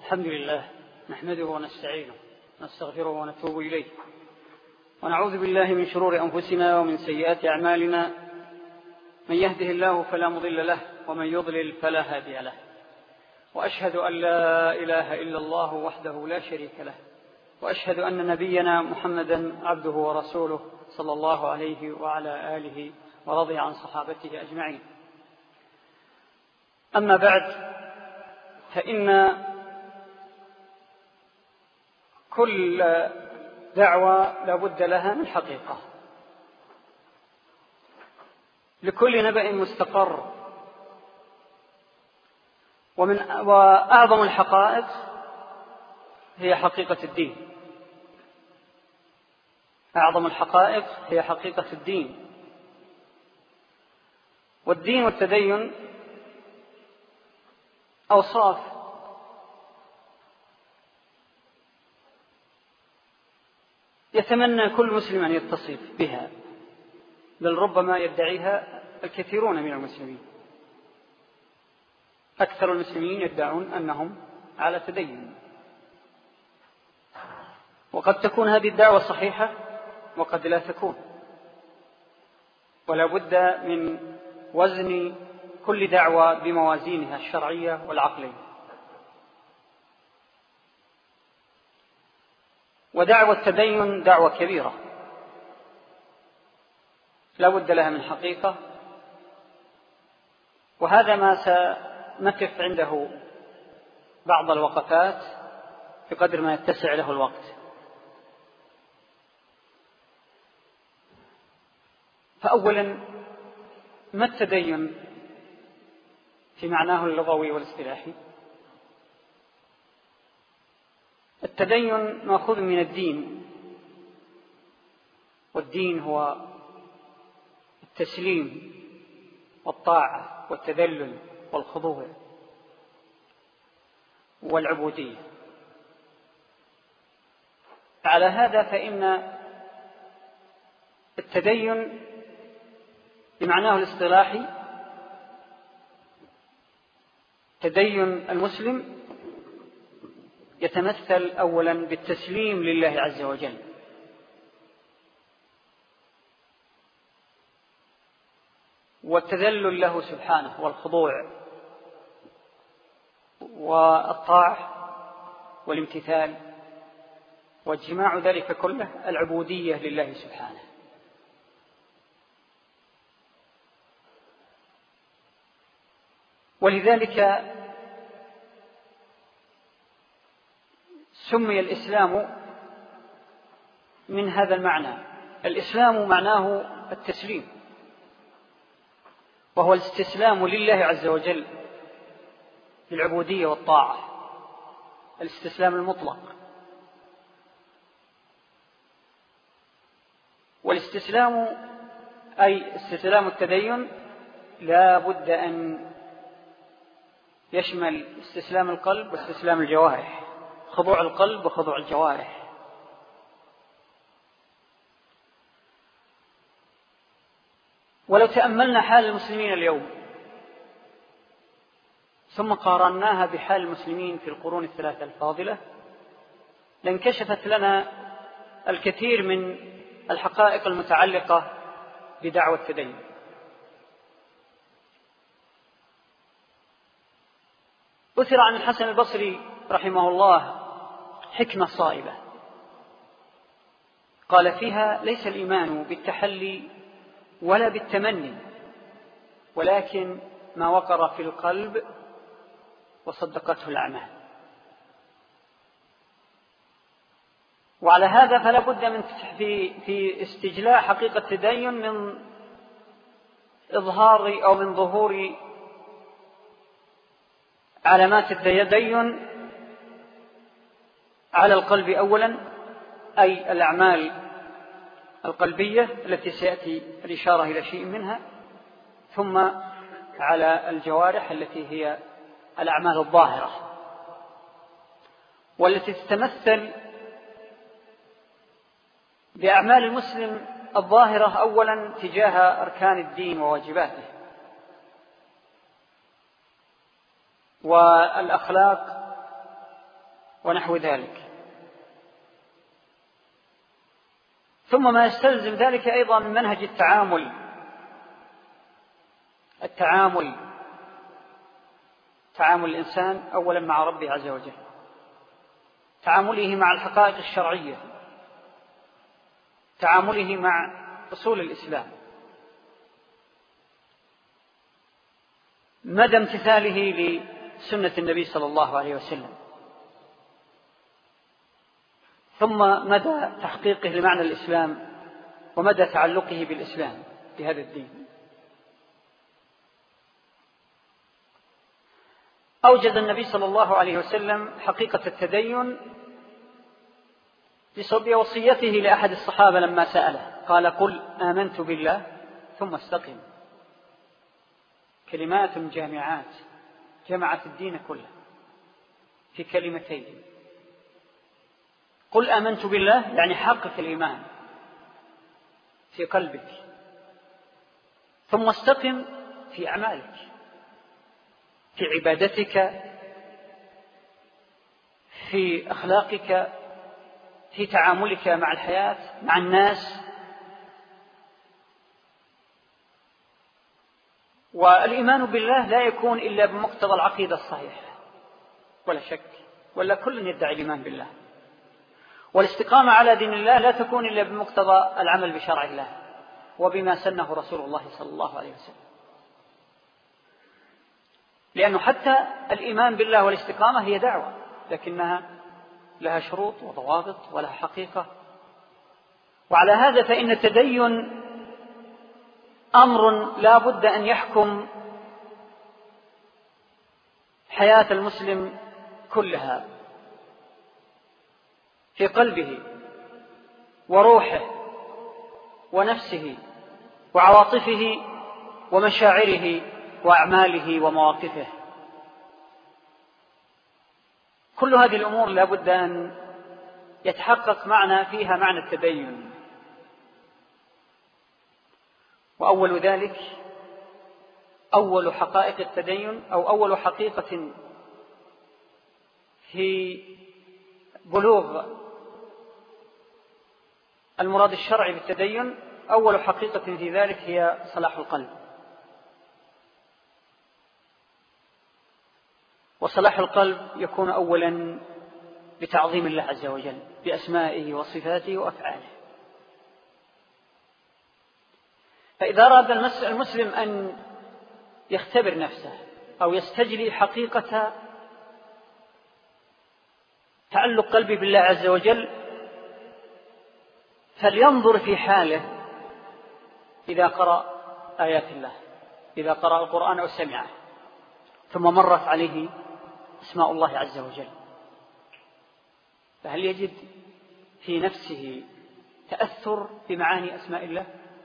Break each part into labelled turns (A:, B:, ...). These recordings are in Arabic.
A: الحمد لله نحمده ونستعينه ونستغفره ونتوب إليه ونعوذ بالله من شرور أنفسنا ومن سيئات أعمالنا. من يهده الله فلا مضل له ومن يضلل فلا هادي له، وأشهد أن لا إله إلا الله وحده لا شريك له، وأشهد أن نبينا محمدا عبده ورسوله صلى الله عليه وعلى آله ورضي عن صحابته أجمعين. أما بعد، فإن كل دعوة لا بد لها من حقيقة، لكل نبأ مستقر، وأعظم الحقائق هي حقيقة الدين. أعظم الحقائق هي حقيقة الدين، والدين والتدين أوصاف يتمنى كل مسلم أن يتصف بها، بل ربما يدعيها الكثيرون من المسلمين. أكثر المسلمين يدعون أنهم على تدين، وقد تكون هذه الدعوة صحيحة وقد لا تكون، ولا بد من وزن كل دعوة بموازينها الشرعية والعقلية. ودعوة التدين دعوة كبيرة لا بد لها من حقيقة، وهذا ما سنقف عنده بعض الوقفات بقدر ما يتسع له الوقت. فأولا، ما التدين في معناه اللغوي والاصطلاحي؟ التدين مأخوذ من الدين، والدين هو التسليم والطاعة والتذلل والخضوع والعبودية. على هذا فإن التدين بمعناه الاصطلاحي تدين المسلم يتمثل أولا بالتسليم لله عز وجل، والتذلل له سبحانه والخضوع والطاعة والامتثال، واجماع ذلك كله العبودية لله سبحانه. ولذلك سمي الإسلام من هذا المعنى. الإسلام معناه التسليم، وهو الاستسلام لله عز وجل بالعبودية والطاعة، الاستسلام المطلق. والاستسلام أي استسلام التدين لا بد أن يشمل استسلام القلب واستسلام الجوارح، خضوع القلب وخضوع الجوارح. ولو تأملنا حال المسلمين اليوم ثم قارناها بحال المسلمين في القرون الثلاثة الفاضلة، لانكشفت لنا الكثير من الحقائق المتعلقة بدعوة التدين. أثر عن الحسن البصري رحمه الله حكمة صائبة قال فيها: ليس الإيمان بالتحلي ولا بالتمني، ولكن ما وقر في القلب وصدقته الأعمال. وعلى هذا فلا بد من في استجلاء حقيقة التدين من إظهار أو من ظهور علامات التدين على القلب أولا، أي الأعمال القلبية التي سيأتي الإشارة إلى شيء منها، ثم على الجوارح التي هي الأعمال الظاهرة، والتي تتمثل بأعمال المسلم الظاهرة أولا تجاه أركان الدين وواجباته، والأخلاق ونحو ذلك. ثم ما يستلزم ذلك أيضا من منهج تعامل الإنسان أولا مع ربه عز وجل، تعامله مع الحقائق الشرعية، تعامله مع أصول الإسلام، مدى امتثاله لسنة النبي صلى الله عليه وسلم، ثم مدى تحقيقه لمعنى الإسلام ومدى تعلقه بالإسلام بهذا الدين. أوجد النبي صلى الله عليه وسلم حقيقة التدين بوصيته لأحد الصحابة لما سأله، قال: قل آمنت بالله ثم استقم. كلمات جامعات جمعت الدين كله في كلمتين: قل آمنت بالله يعني حقق الإيمان في قلبك، ثم استقم في أعمالك، في عبادتك، في أخلاقك، في تعاملك مع الحياة مع الناس. والإيمان بالله لا يكون إلا بمقتضى العقيدة الصحيحة ولا شك، ولا كل يدعي الإيمان بالله. والاستقامة على دين الله لا تكون إلا بمقتضى العمل بشرع الله وبما سنه رسول الله صلى الله عليه وسلم، لأنه حتى الإيمان بالله والاستقامة هي دعوة، لكنها لها شروط وضوابط ولها حقيقة. وعلى هذا فإن التدين أمر لا بد أن يحكم حياة المسلم كلها في قلبه وروحه ونفسه وعواطفه ومشاعره وأعماله ومواقفه. كل هذه الأمور لا بد أن يتحقق فيها معنى التدين. وأول ذلك أول حقائق التدين أو أول حقيقة في بلوغ المراد الشرعي بالتدين، أول حقيقة في ذلك هي صلاح القلب. وصلاح القلب يكون أولا بتعظيم الله عز وجل بأسمائه وصفاته وأفعاله. فإذا أراد المسلم أن يختبر نفسه أو يستجلي حقيقة تعلق قلبه بالله عز وجل، فلينظر في حاله إذا قرأ آيات الله، إذا قرأ القرآن أو سمعه، ثم مرت عليه اسماء الله عز وجل، فهل يجد في نفسه تأثر بمعاني أسماء الله؟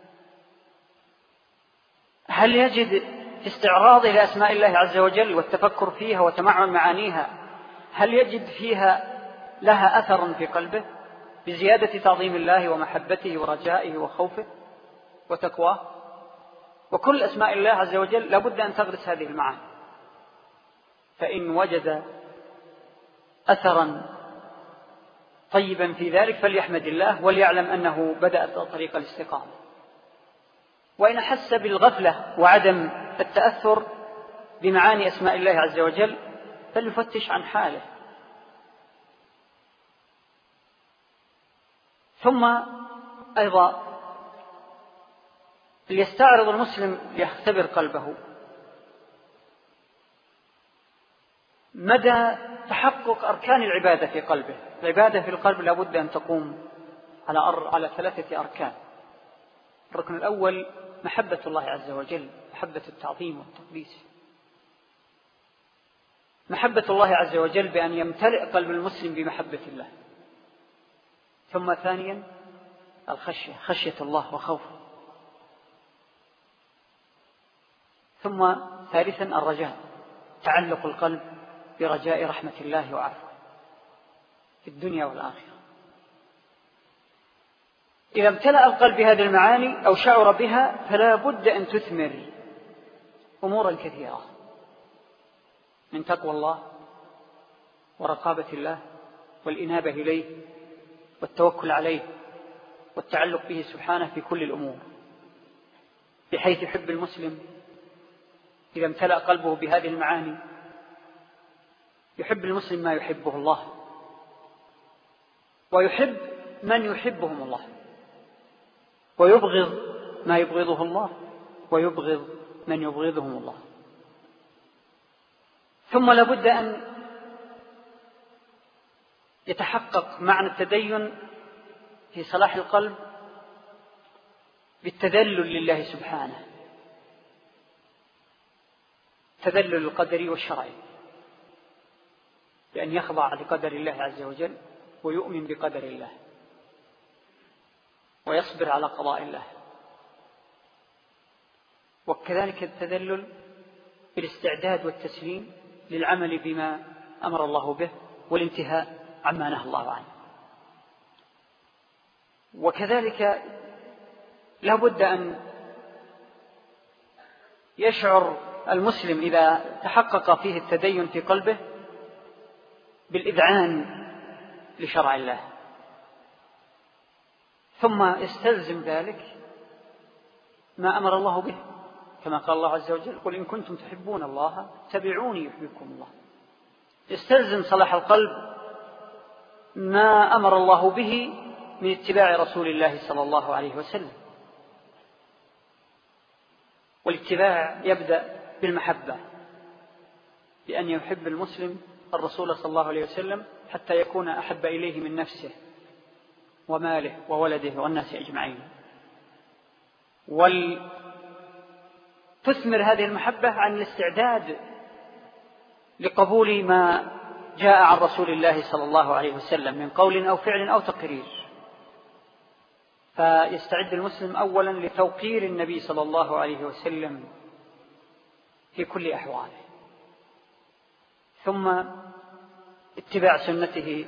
A: هل يجد استعراض إلى أسماء الله عز وجل والتفكر فيها وتمعن معانيها؟ هل يجد فيها لها أثر في قلبه بزيادة تعظيم الله ومحبته ورجائه وخوفه وتقواه؟ وكل أسماء الله عز وجل لابد أن تغرس هذه المعاني. فإن وجد أثرا طيبا في ذلك فليحمد الله وليعلم أنه بدأ طريق الاستقامة. وإن أحس بالغفلة وعدم التأثر بمعاني أسماء الله عز وجل فليفتش عن حاله. ثم أيضا ليستعرض المسلم ليختبر قلبه مدى تحقق أركان العبادة في قلبه. العبادة في القلب لابد أن تقوم على 3 أركان. الركن الأول محبة الله عز وجل، محبة التعظيم والتقديس، محبة الله عز وجل بأن يمتلئ قلب المسلم بمحبة الله. ثم ثانيا خشية الله وخوفه. ثم ثالثا الرجاء، تعلق القلب برجاء رحمة الله وعفوه في الدنيا والآخرة. إذا امتلأ القلب بهذه المعاني أو شعر بها فلا بد أن تثمر أمورا كثيرة من تقوى الله ورقابة الله والإنابة إليه والتوكل عليه والتعلق به سبحانه في كل الأمور، بحيث يحب المسلم إذا امتلأ قلبه بهذه المعاني يحب المسلم ما يحبه الله، ويحب من يحبهم الله، ويبغض ما يبغضه الله، ويبغض من يبغضهم الله. ثم لابد أن يتحقق معنى التدين في صلاح القلب بالتذلل لله سبحانه، تذلل القدري والشرعي، بأن يخضع لقدر الله عز وجل ويؤمن بقدر الله ويصبر على قضاء الله. وكذلك التذلل بالاستعداد والتسليم للعمل بما أمر الله به والانتهاء عما نهى الله عنه. وكذلك لا بد أن يشعر المسلم إذا تحقق فيه التدين في قلبه بالإذعان لشرع الله، ثم يستلزم ذلك ما أمر الله به، كما قال الله عز وجل: قل إن كنتم تحبون الله اتبعوني يحببكم الله. يستلزم صلاح القلب ما أمر الله به من اتباع رسول الله صلى الله عليه وسلم. والاتباع يبدأ بالمحبة، بأن يحب المسلم الرسول صلى الله عليه وسلم حتى يكون أحب إليه من نفسه وماله وولده والناس أجمعين. تثمر هذه المحبة عن الاستعداد لقبول ما جاء عن رسول الله صلى الله عليه وسلم من قول أو فعل أو تقرير. فيستعد المسلم أولا لتوقير النبي صلى الله عليه وسلم في كل أحواله، ثم اتباع سنته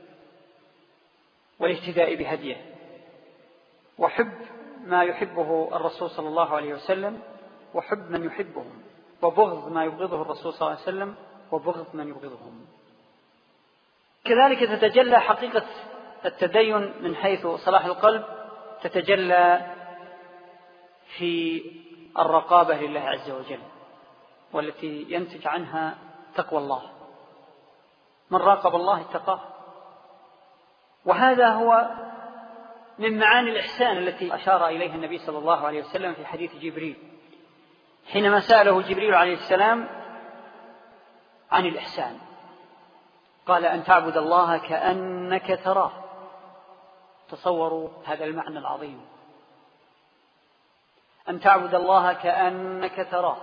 A: والاهتداء بهديه، وحب ما يحبه الرسول صلى الله عليه وسلم وحب من يحبهم، وبغض ما يبغضه الرسول صلى الله عليه وسلم وبغض من يبغضهم. كذلك تتجلى حقيقة التدين من حيث صلاح القلب، تتجلى في الرقابة لله عز وجل، والتي ينتج عنها تقوى الله. من راقب الله اتقاه. وهذا هو من معاني الإحسان التي أشار إليها النبي صلى الله عليه وسلم في حديث جبريل حينما سأله جبريل عليه السلام عن الإحسان، قال: أن تعبد الله كأنك تراه. تصوروا هذا المعنى العظيم، أن تعبد الله كأنك تراه.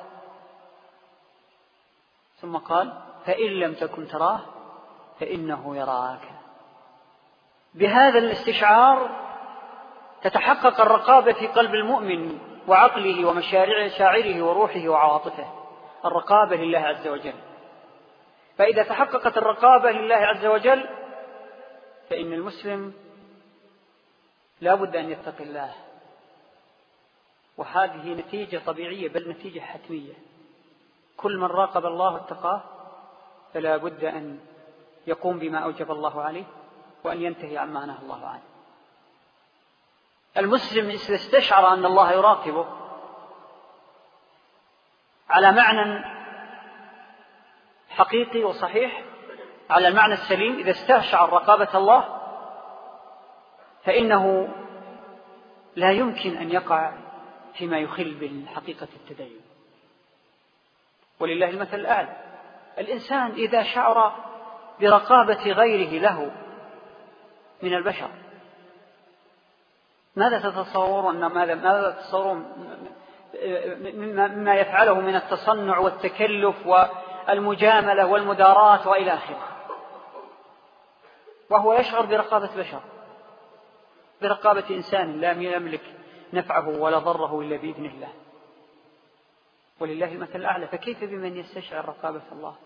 A: ثم قال: فإن لم تكن تراه فإنه يراك. بهذا الاستشعار تتحقق الرقابة في قلب المؤمن وعقله ومشاعره وروحه وعواطفه، الرقابة لله عز وجل. فإذا تحققت الرقابة لله عز وجل فإن المسلم لا بد أن يتقي الله، وهذه نتيجة طبيعية بل نتيجة حتمية. كل من راقب الله واتقاه فلا بد أن يقوم بما أوجب الله عليه وأن ينتهي عما نهى الله عنه. المسلم إذا استشعر أن الله يراقبه على معنى حقيقي وصحيح، على المعنى السليم، إذا استشعر رقابة الله فإنه لا يمكن أن يقع فيما يخل بالحقيقة التدين. ولله المثل الأعلى. الإنسان إذا شعر برقابة غيره له من البشر، ماذا تتصورون مما يفعله من التصنع والتكلف والمجاملة والمداراة وإلى آخره، وهو يشعر برقابة بشر، برقابة إنسان لا يملك نفعه ولا ضره إلا بإذن الله. ولله المثل الأعلى، فكيف بمن يستشعر رقابة الله؟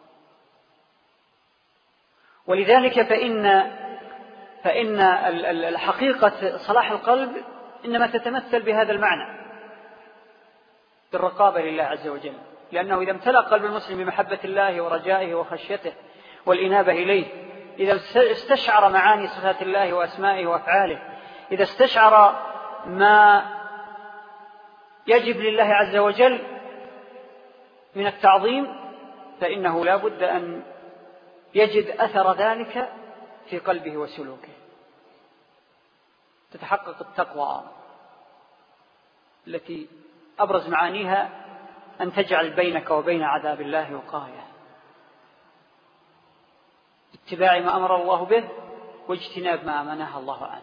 A: ولذلك فإن الحقيقة صلاح القلب إنما تتمثل بهذا المعنى، بالرقابة لله عز وجل. لأنه إذا امتلأ قلب المسلم بمحبة الله ورجائه وخشيته والإنابة إليه إذا استشعر معاني صفات الله وأسمائه وأفعاله، إذا استشعر ما يجب لله عز وجل من التعظيم، فإنه لا بد أن يجد أثر ذلك في قلبه وسلوكه. تتحقق التقوى التي أبرز معانيها أن تجعل بينك وبين عذاب الله وقاية، اتباع ما أمر الله به واجتناب ما نهى الله عنه.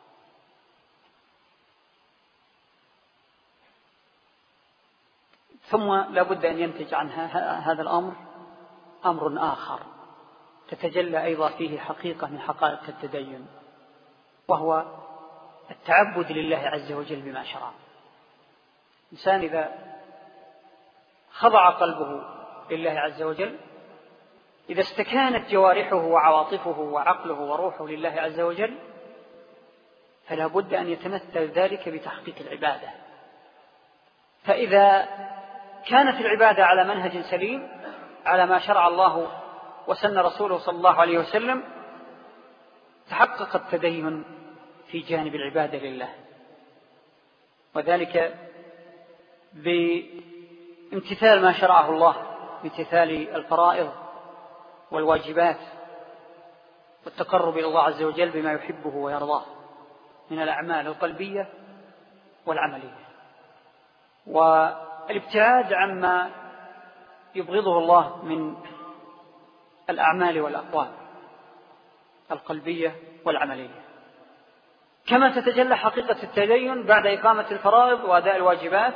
A: ثم لا بد أن ينتج عن هذا الأمر أمر آخر تتجلى أيضا فيه حقيقة من حقائق التدين، وهو التعبد لله عز وجل بما شرع. الإنسان إذا خضع قلبه لله عز وجل، إذا استكانت جوارحه وعواطفه وعقله وروحه لله عز وجل، فلا بد أن يتمثل ذلك بتحقيق العبادة. فإذا كانت العبادة على منهج سليم على ما شرع الله وسن رسوله صلى الله عليه وسلم، تحقق التدين في جانب العبادة لله، وذلك بامتثال ما شرعه الله، بامتثال الفرائض والواجبات، والتقرب إلى الله عز وجل بما يحبه ويرضاه من الأعمال القلبية والعملية، والابتعاد عما يبغضه الله من الأعمال والأقوال القلبية والعملية. كما تتجلى حقيقة التدين بعد إقامة الفرائض وأداء الواجبات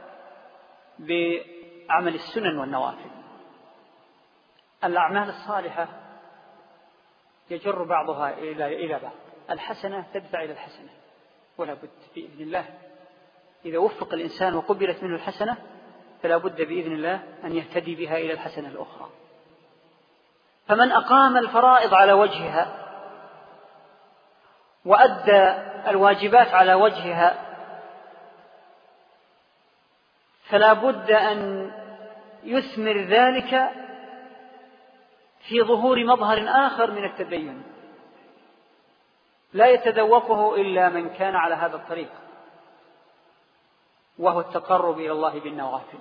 A: بعمل السنن والنوافل. الأعمال الصالحة يجر بعضها إلى بعض، الحسنة تدفع إلى الحسنة، ولا بد بإذن الله إذا وفق الإنسان وقبلت منه الحسنة فلا بد بإذن الله أن يهتدي بها إلى الحسنة الأخرى. فمن أقام الفرائض على وجهها وأدى الواجبات على وجهها فلا بد أن يثمر ذلك في ظهور مظهر آخر من التدين لا يتذوقه إلا من كان على هذا الطريق، وهو التقرب إلى الله بالنوافل،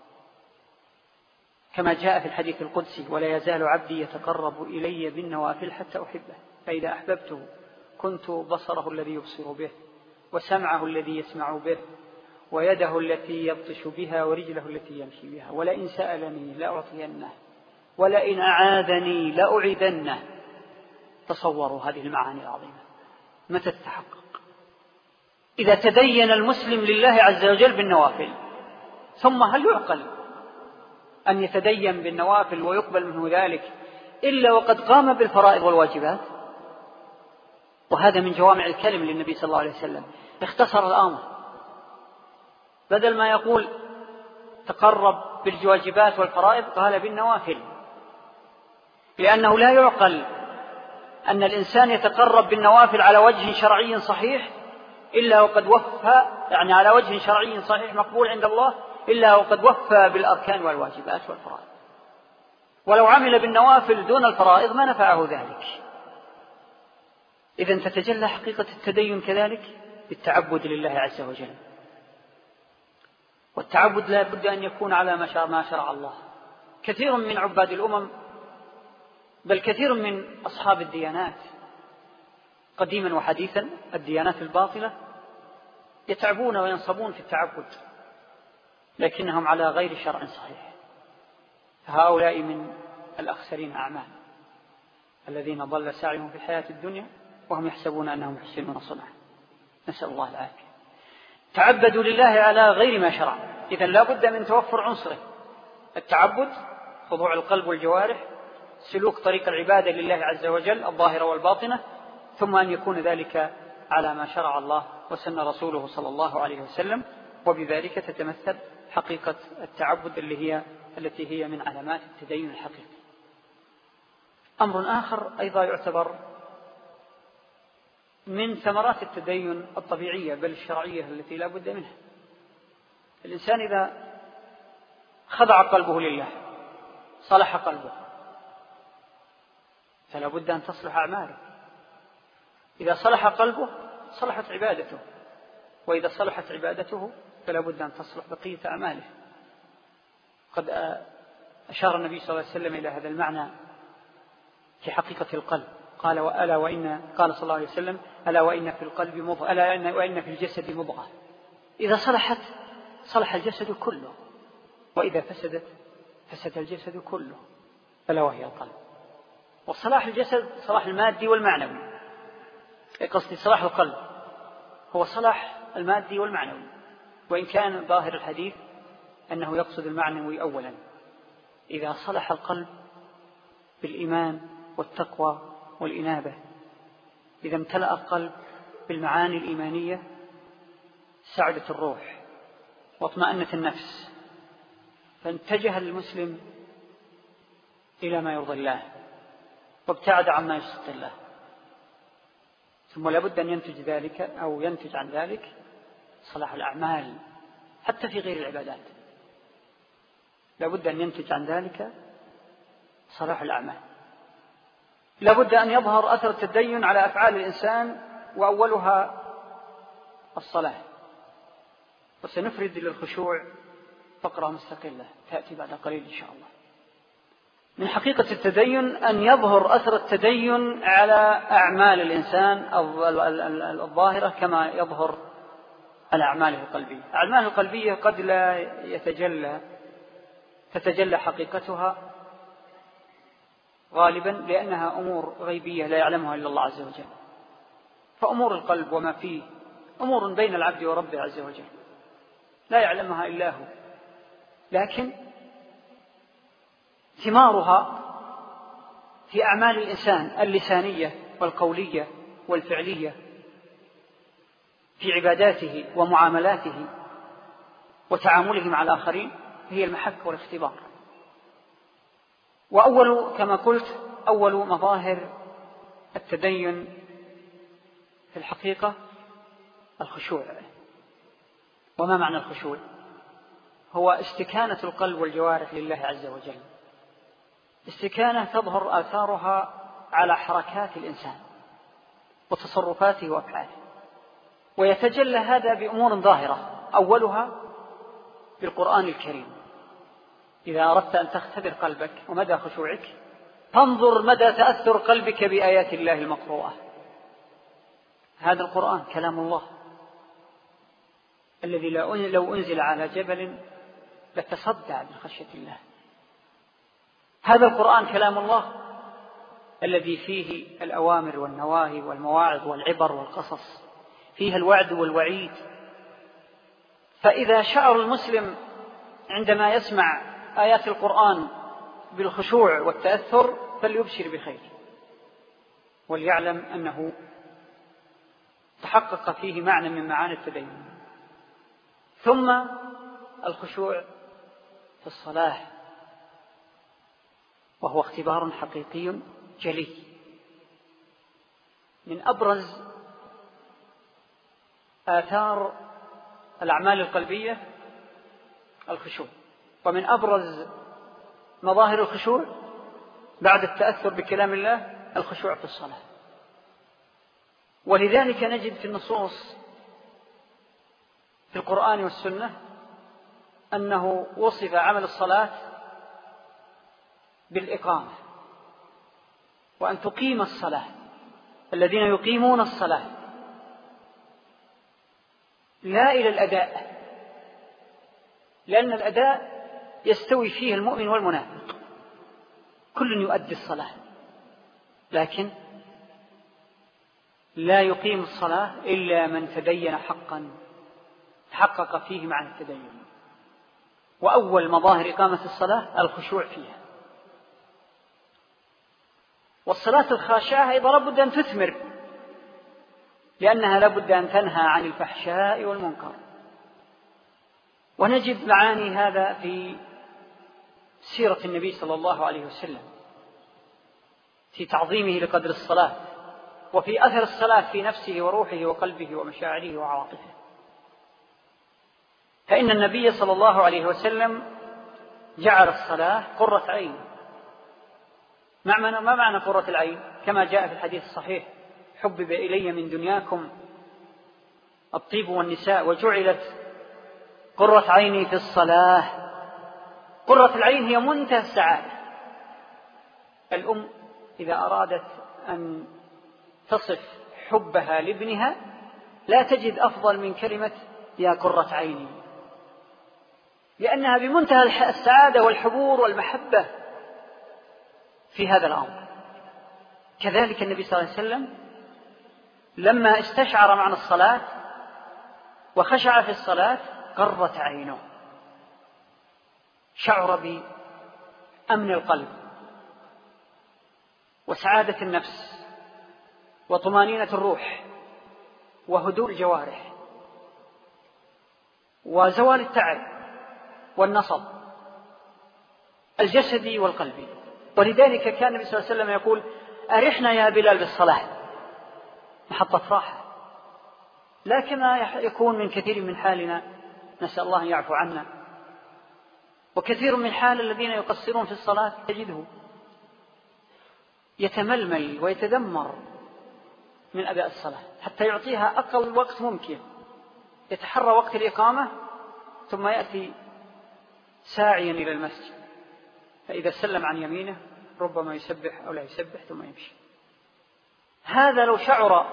A: كما جاء في الحديث القدسي: ولا يزال عبدي يتقرب إلي بالنوافل حتى أحبه، فإذا أحببته كنت بصره الذي يبصر به، وسمعه الذي يسمع به، ويده التي يبطش بها، ورجله التي يمشي بها، ولئن سألني لأعطينه، ولئن أعاذني لأعيذنه. تصوروا هذه المعاني العظيمة متى تتحقق؟ إذا تدين المسلم لله عز وجل بالنوافل. ثم هل يعقل أن يتدين بالنوافل ويقبل منه ذلك إلا وقد قام بالفرائض والواجبات؟ وهذا من جوامع الكلم للنبي صلى الله عليه وسلم، اختصر الأمر، بدل ما يقول تقرب بالواجبات والفرائض قال بالنوافل، لأنه لا يعقل أن الإنسان يتقرب بالنوافل على وجه شرعي صحيح إلا وقد وفى، يعني على وجه شرعي صحيح مقبول عند الله، إلا وقد وفى بالأركان والواجبات والفرائض. ولو عمل بالنوافل دون الفرائض ما نفعه ذلك. إذن تتجلى حقيقة التدين كذلك بالتعبد لله عز وجل، والتعبد لا بد أن يكون على ما شرع الله. كثير من عباد الأمم، بل كثير من أصحاب الديانات قديما وحديثا، الديانات الباطلة، يتعبون وينصبون في التعبد لكنهم على غير شرع صحيح، فهؤلاء من الأخسرين أعمال، الذين ضل سعيهم في الحياة الدنيا وهم يحسبون أنهم يحسنون صنعا. نسأل الله العافية. تعبدوا لله على غير ما شرع، إذن لا بد من توفر عنصره: التعبد، خضوع القلب والجوارح، سلوك طريق العبادة لله عز وجل الظاهرة والباطنة، ثم أن يكون ذلك على ما شرع الله وسن رسوله صلى الله عليه وسلم. وبذلك تتمثل حقيقة التعبد التي هي من علامات التدين الحقيقي. أمر آخر أيضا يعتبر من ثمرات التدين الطبيعية بل الشرعية التي لا بد منها: الإنسان إذا خضع قلبه لله صلح قلبه، فلا بد أن تصلح أعماله. إذا صلح قلبه صلحت عبادته، وإذا صلحت عبادته فلا بد أن تصلح بقية أعماله. قد أشار النبي صلى الله عليه وسلم إلى هذا المعنى في حقيقة القلب. قال قال صلى الله عليه وسلم: ألا وإن في القلب مضغة، ألا وإن في الجسد مضغة، إذا صلحت صلح الجسد كله، وإذا فسدت فسد الجسد كله، ألا وهي القلب. وصلاح الجسد صلاح المادي والمعنوي، قصدي صلاح القلب هو صلاح المادي والمعنوي، وإن كان ظاهر الحديث أنه يقصد المعنوي أولا. إذا صلح القلب بالإيمان والتقوى والإنابة، إذا امتلأ القلب بالمعاني الإيمانية سعدت الروح واطمأنت النفس، فانتجه المسلم إلى ما يرضي الله وابتعد عما يسخط الله. ثم لابد أن ينتج عن ذلك صلاح الأعمال حتى في غير العبادات، لابد أن ينتج عن ذلك صلاح الأعمال. لابد أن يظهر أثر التدين على أفعال الإنسان، وأولها الصلاة. وسنفرد للخشوع فقرة مستقلة تأتي بعد قليل إن شاء الله. من حقيقة التدين أن يظهر أثر التدين على أعمال الإنسان الظاهرة كما يظهر على أعماله القلبية. أعماله القلبية قد لا تتجلى حقيقتها غالبا لأنها أمور غيبية لا يعلمها إلا الله عز وجل. فأمور القلب وما فيه أمور بين العبد وربه عز وجل لا يعلمها إلا هو، لكن ثمارها في أعمال الإنسان اللسانية والقولية والفعلية، في عباداته ومعاملاته وتعامله مع الآخرين، هي المحك والاختبار. كما قلت أول مظاهر التدين في الحقيقة الخشوع. وما معنى الخشوع؟ هو استكانة القلب والجوارح لله عز وجل، استكانة تظهر آثارها على حركات الإنسان وتصرفاته وأفعاله، ويتجلى هذا بأمور ظاهرة، أولها بالقرآن الكريم. إذا أردت أن تختبر قلبك ومدى خشوعك فانظر مدى تأثر قلبك بآيات الله المقروءة. هذا القرآن كلام الله الذي لو أنزل على جبل لتصدع من خشية الله. هذا القرآن كلام الله الذي فيه الأوامر والنواهي والمواعظ والعبر والقصص، فيها الوعد والوعيد. فإذا شعر المسلم عندما يسمع آيات القرآن بالخشوع والتأثر فليبشر بخير، وليعلم أنه تحقق فيه معنى من معاني التدين. ثم الخشوع في الصلاة، وهو اختبار حقيقي جلي. من أبرز آثار الأعمال القلبية الخشوع، ومن أبرز مظاهر الخشوع بعد التأثر بكلام الله الخشوع في الصلاة. ولذلك نجد في النصوص في القرآن والسنة أنه وصف عمل الصلاة بالإقامة، وأن تقيم الصلاة. الذين يقيمون الصلاة لا إلى الأداء، لأن الأداء يستوي فيه المؤمن والمنافق، كل يؤدي الصلاة، لكن لا يقيم الصلاة إلا من تدين حقا، تحقق فيه معنى التدين. وأول مظاهر إقامة الصلاة الخشوع فيها. والصلاة الخاشعة أيضا لابد أن تثمر، لأنها لابد أن تنهى عن الفحشاء والمنكر. ونجد معاني هذا في سيرة النبي صلى الله عليه وسلم في تعظيمه لقدر الصلاة، وفي أثر الصلاة في نفسه وروحه وقلبه ومشاعره وعواطفه. فإن النبي صلى الله عليه وسلم جعل الصلاة قرة عين، ما معنى قرة العين؟ كما جاء في الحديث الصحيح: حبب إلي من دنياكم الطيب والنساء وجعلت قرة عيني في الصلاة. قرة العين هي منتهى السعادة. الأم إذا أرادت أن تصف حبها لابنها لا تجد أفضل من كلمة يا قرة عيني، لأنها بمنتهى السعادة والحبور والمحبة في هذا الأمر. كذلك النبي صلى الله عليه وسلم لما استشعر معنى الصلاة وخشع في الصلاة قرت عينه، شعر بأمن القلب وسعادة النفس وطمانينة الروح وهدوء الجوارح وزوال التعب والنصب الجسدي والقلبي. ولذلك كان النبي صلى الله عليه وسلم يقول: أرحنا يا بلال بالصلاة، محطة راحة. لا كما يكون من كثير من حالنا، نسأل الله أن يعفو عنا. وكثير من حال الذين يقصرون في الصلاة تجده يتململ ويتدمر من أداء الصلاة حتى يعطيها أقل وقت ممكن، يتحرى وقت الإقامة ثم يأتي ساعيا إلى المسجد، فإذا سلم عن يمينه ربما يسبح أو لا يسبح ثم يمشي. هذا لو شعر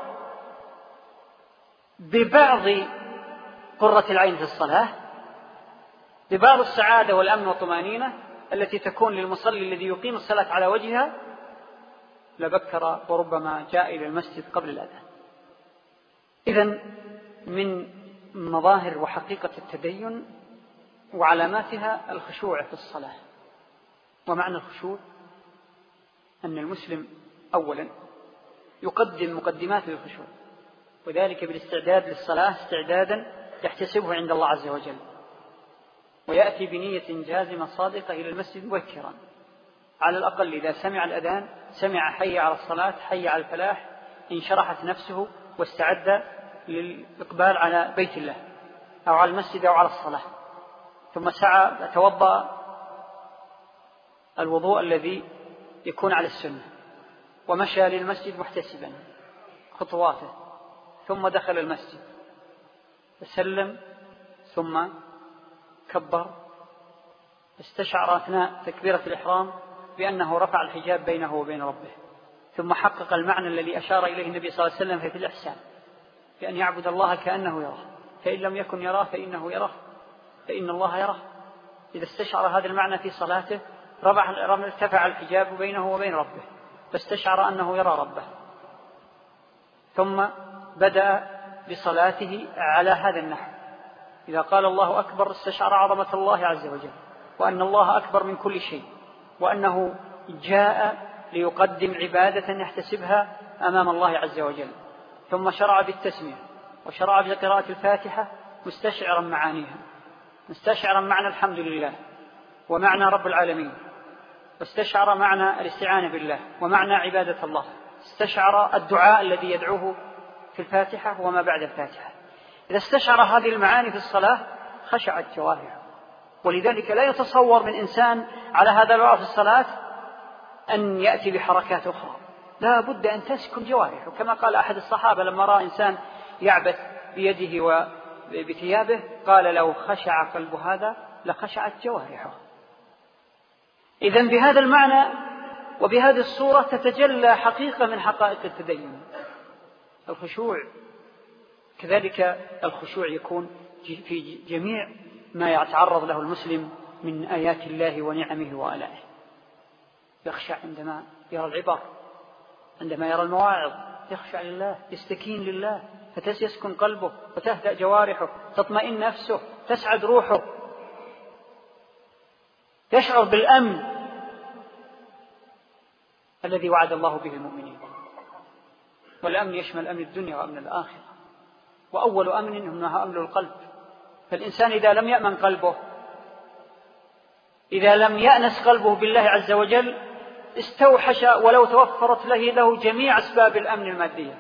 A: ببعض قرة العين في الصلاة، ببعض السعادة والأمن والطمأنينة التي تكون للمصلي الذي يقيم الصلاة على وجهها، لبكر وربما جاء إلى المسجد قبل الأذان. إذن من مظاهر وحقيقة التدين وعلاماتها الخشوع في الصلاة. ومعنى الخشوع أن المسلم أولا يقدم مقدمات للخشوع، وذلك بالاستعداد للصلاة استعدادا يحتسبه عند الله عز وجل، ويأتي بنية جازمة صادقة إلى المسجد مبكرا، على الأقل إذا سمع الأذان سمع حي على الصلاة حي على الفلاح، انشرحت نفسه واستعد للإقبال على بيت الله أو على المسجد أو على الصلاة، ثم سعى توضأ الوضوء الذي يكون على السنة ومشى للمسجد محتسبا خطواته، ثم دخل المسجد فسلم ثم كبر، استشعر أثناء تكبيرة الإحرام بأنه رفع الحجاب بينه وبين ربه، ثم حقق المعنى الذي أشار إليه النبي صلى الله عليه وسلم في الإحسان، بأن يعبد الله كأنه يراه، فإن لم يكن يراه فإنه يراه، فإن الله يراه. إذا استشعر هذا المعنى في صلاته ارتفع الحجاب بينه وبين ربه، فاستشعر أنه يرى ربه، ثم بدأ بصلاته على هذا النحو. إذا قال الله أكبر استشعر عظمة الله عز وجل، وأن الله أكبر من كل شيء، وأنه جاء ليقدم عبادة يحتسبها أمام الله عز وجل. ثم شرع بالتسمية وشرع بقراءة الفاتحة مستشعرا معانيها، مستشعرا معنى الحمد لله ومعنى رب العالمين، واستشعر معنى الاستعانة بالله ومعنى عبادة الله، استشعر الدعاء الذي يدعوه في الفاتحة وما بعد الفاتحة. إذا استشعر هذه المعاني في الصلاة خشعت جوارحه. ولذلك لا يتصور من إنسان على هذا الوضع في الصلاة أن يأتي بحركات أخرى، لا بد أن تسكن جوارحه، كما قال أحد الصحابة لما رأى إنسان يعبث بيده وبثيابه قال: لو خشع قلب هذا لخشعت جوارحه. إذن بهذا المعنى وبهذه الصورة تتجلى حقيقة من حقائق التدين، الخشوع. كذلك الخشوع يكون في جميع ما يتعرض له المسلم من آيات الله ونعمه وآلائه، يخشع عندما يرى العبر، عندما يرى المواعظ يخشع لله، يستكين لله، فتسكن قلبه وتهدأ جوارحه، تطمئن نفسه، تسعد روحه، يشعر بالأمن الذي وعد الله به المؤمنين. والأمن يشمل أمن الدنيا وأمن الآخرة، وأول أمن إنه أمن القلب. فالإنسان إذا لم يأمن قلبه، إذا لم يأنس قلبه بالله عز وجل، استوحش ولو توفرت له جميع أسباب الأمن المادية.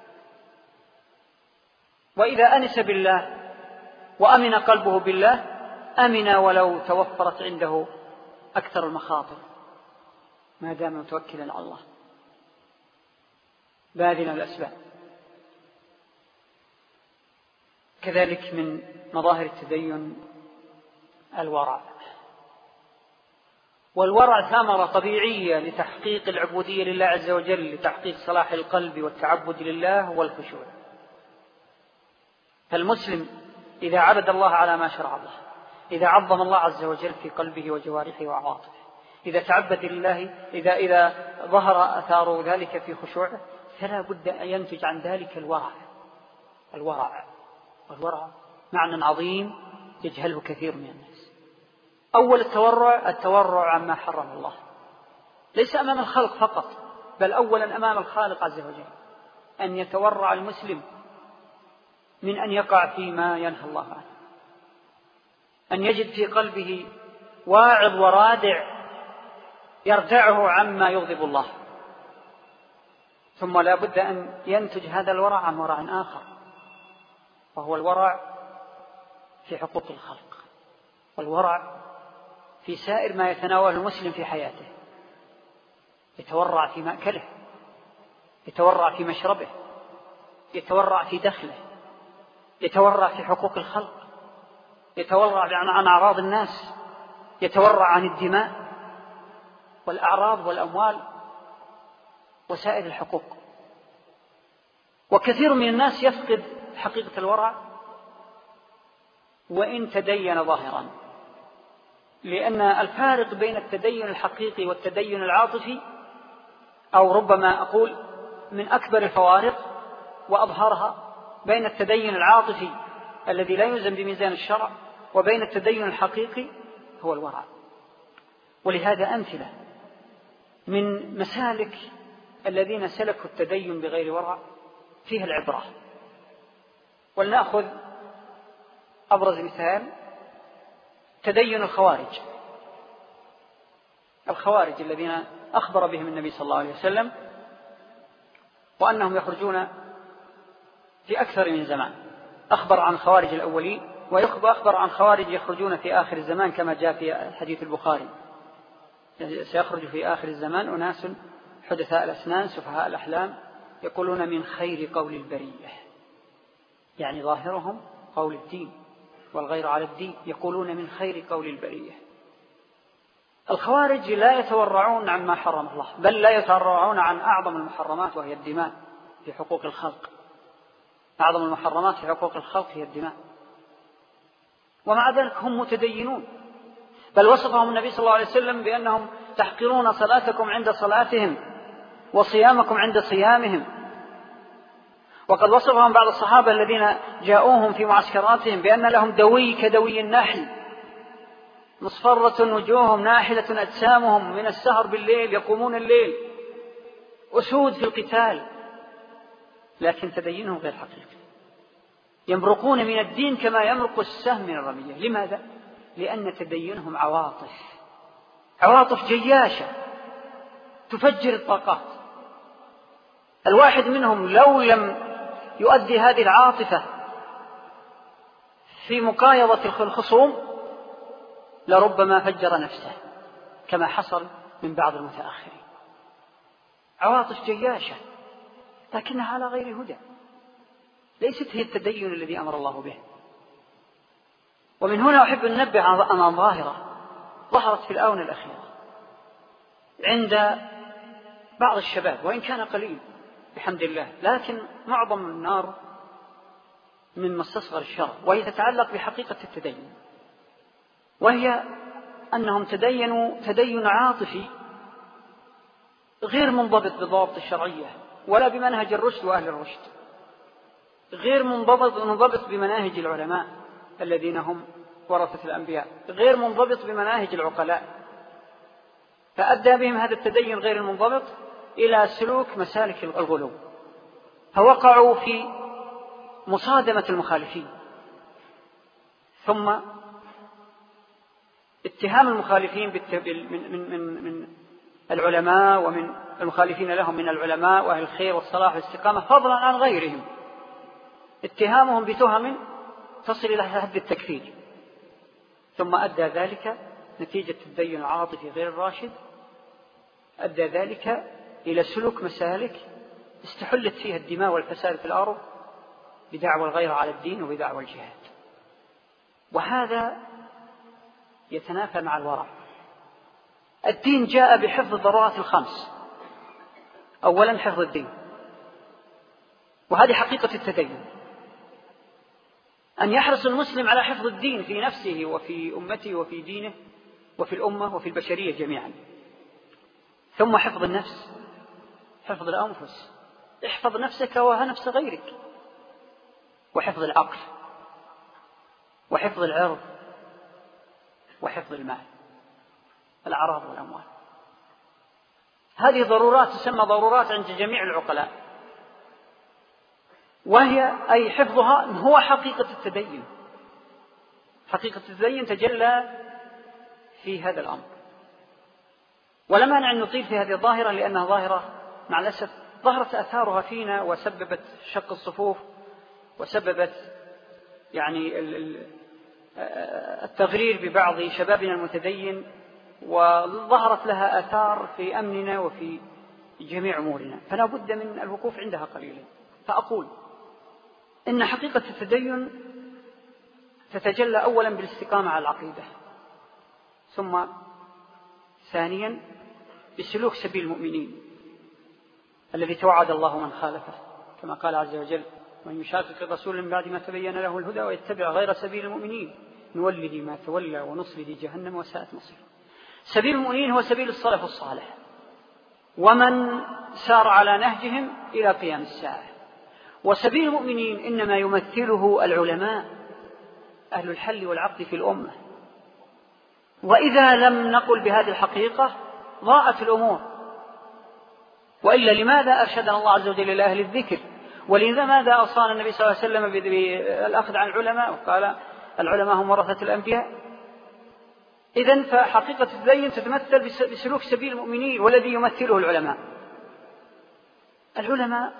A: وإذا أنس بالله وأمن قلبه بالله أمن ولو توفرت عنده أكثر المخاطر. ما دام متوكلا على الله باذلا الأسباب. كذلك من مظاهر التدين الورع، والورع ثمرة طبيعية لتحقيق العبودية لله عز وجل، لتحقيق صلاح القلب والتعبد لله والخشوع. فالمسلم إذا عبد الله على ما شرع الله، إذا عظم الله عز وجل في قلبه وجوارحه وعواطفه، إذا تعبد لله، إذا ظهر أثار ذلك في خشوعه، فلا بد أن ينتج عن ذلك الورع والورع معنى عظيم يجهله كثير من الناس. أول التورع عما حرم الله، ليس أمام الخلق فقط، بل أولا أمام الخالق عز وجل، أن يتورع المسلم من أن يقع فيما ينهى الله عنه، أن يجد في قلبه واعظ ورادع يردعه عما يغضب الله. ثم لا بد أن ينتج هذا الورع عن ورع آخر، وهو الورع في حقوق الخلق، والورع في سائر ما يتناوله المسلم في حياته. يتورع في مأكله، يتورع في مشربه، يتورع في دخله، يتورع في حقوق الخلق، يتورع عن أعراض الناس، يتورع عن الدماء والأعراض والأموال وسائر الحقوق. وكثير من الناس يفقد حقيقة الورع وإن تدين ظاهرا، لأن الفارق بين التدين الحقيقي والتدين العاطفي، أو ربما أقول من أكبر الفوارق وأظهرها، بين التدين العاطفي الذي لا يوزن بميزان الشرع وبين التدين الحقيقي هو الورع. ولهذا أمثلة من مسالك الذين سلكوا التدين بغير ورع فيها العبرة. ولنأخذ أبرز مثال تدين الخوارج الذين أخبر بهم النبي صلى الله عليه وسلم، وأنهم يخرجون في أكثر من زمان. أخبر عن خوارج الأولين، وأخبر عن خوارج يخرجون في آخر الزمان، كما جاء في حديث البخاري: سيخرج في آخر الزمان أناس حدثاء الأسنان سفهاء الأحلام يقولون من خير قول البرية، يعني ظاهرهم قول الدين والغير على الدين، يقولون من خير قول البرية. الخوارج لا يتورعون عما حرم الله، بل لا يتورعون عن أعظم المحرمات وهي الدماء في حقوق الخلق. أعظم المحرمات في حقوق الخلق هي الدماء، ومع ذلك هم متدينون، بل وصفهم النبي صلى الله عليه وسلم بأنهم تحقرون صلاتكم عند صلاتهم وصيامكم عند صيامهم. وقد وصفهم بعض الصحابة الذين جاءوهم في معسكراتهم بأن لهم دوي كدوي النحل، مصفرة وجوههم ناحلة أجسامهم من السهر بالليل، يقومون الليل، أسود في القتال، لكن تدينهم غير حقيقي، يمرقون من الدين كما يمرق السهم من الرمية. لماذا؟ لأن تدينهم عواطف جياشة تفجر الطاقات. الواحد منهم لو لم يؤدي هذه العاطفة في مقايضة الخصوم لربما فجر نفسه، كما حصل من بعض المتأخرين. عواطف جياشة لكنها على غير هدى، ليست هي التدين الذي أمر الله به. ومن هنا أحب أن ننبه عن ظاهرة ظهرت في الآونة الأخيرة عند بعض الشباب، وإن كان قليل بحمد الله، لكن معظم النار من مستصغر الشر، وهي تتعلق بحقيقة التدين، وهي أنهم تدينوا تدين عاطفي غير منضبط بالضوابط الشرعية ولا بمنهج الرشد وأهل الرشد، غير منضبط بمناهج العلماء الذين هم ورثة الأنبياء، غير منضبط بمناهج العقلاء، فأدى بهم هذا التدين غير المنضبط إلى سلوك مسالك الغلو، فوقعوا في مصادمة المخالفين، ثم اتهام المخالفين من العلماء ومن المخالفين لهم من العلماء وأهل الخير والصلاح والاستقامة، فضلا عن غيرهم، اتهامهم بتهم تصل إلى حد التكفير. ثم أدى ذلك نتيجة التدين العاطفي غير الراشد أدى ذلك إلى سلوك مسالك استحلت فيها الدماء والفساد في الأرض بدعوى الغير على الدين وبدعوى الجهاد. وهذا يتنافى مع الورع. الدين جاء بحفظ الضرورات الخمس. أولا حفظ الدين، وهذه حقيقة التدين، أن يحرص المسلم على حفظ الدين في نفسه وفي أمته وفي دينه وفي الأمة وفي البشرية جميعا. ثم حفظ النفس، حفظ الأنفس، احفظ نفسك ونفس غيرك، وحفظ العقل، وحفظ العرض، وحفظ المال، الأعراض والأموال. هذه ضرورات تسمى ضرورات عند جميع العقلاء، وهي أي حفظها هو حقيقة التدين. حقيقة التدين تجلى في هذا الأمر. ولا مانع أن نطيل في هذه الظاهرة، لأنها ظاهرة مع الأسف ظهرت آثارها فينا وسببت شق الصفوف، وسببت يعني التغرير ببعض شبابنا المتدين، وظهرت لها آثار في أمننا وفي جميع أمورنا، فلا بد من الوقوف عندها قليلا. فأقول إن حقيقة التدين تتجلى أولا بالاستقامة على العقيدة، ثم ثانيا بسلوك سبيل المؤمنين الذي توعد الله من خالفه، كما قال عز وجل: ومن يشاقق الرسول من بعد ما تبين له الهدى ويتبع غير سبيل المؤمنين نوله ما تولى ونصله جهنم وساءت مصيره. سبيل المؤمنين هو سبيل السلف الصالح، ومن سار على نهجهم إلى قيام الساعة. وسبيل المؤمنين إنما يمثله العلماء أهل الحل والعقد في الأمة. وإذا لم نقل بهذه الحقيقة ضاعت الأمور. وإلا لماذا أرشدنا الله عز وجل إلى أهل الذكر؟ ولماذا أوصانا النبي صلى الله عليه وسلم بالأخذ عن العلماء وقال العلماء هم ورثة الأنبياء؟ إذن فحقيقة التدين تتمثل بسلوك سبيل المؤمنين، والذي يمثله العلماء. العلماء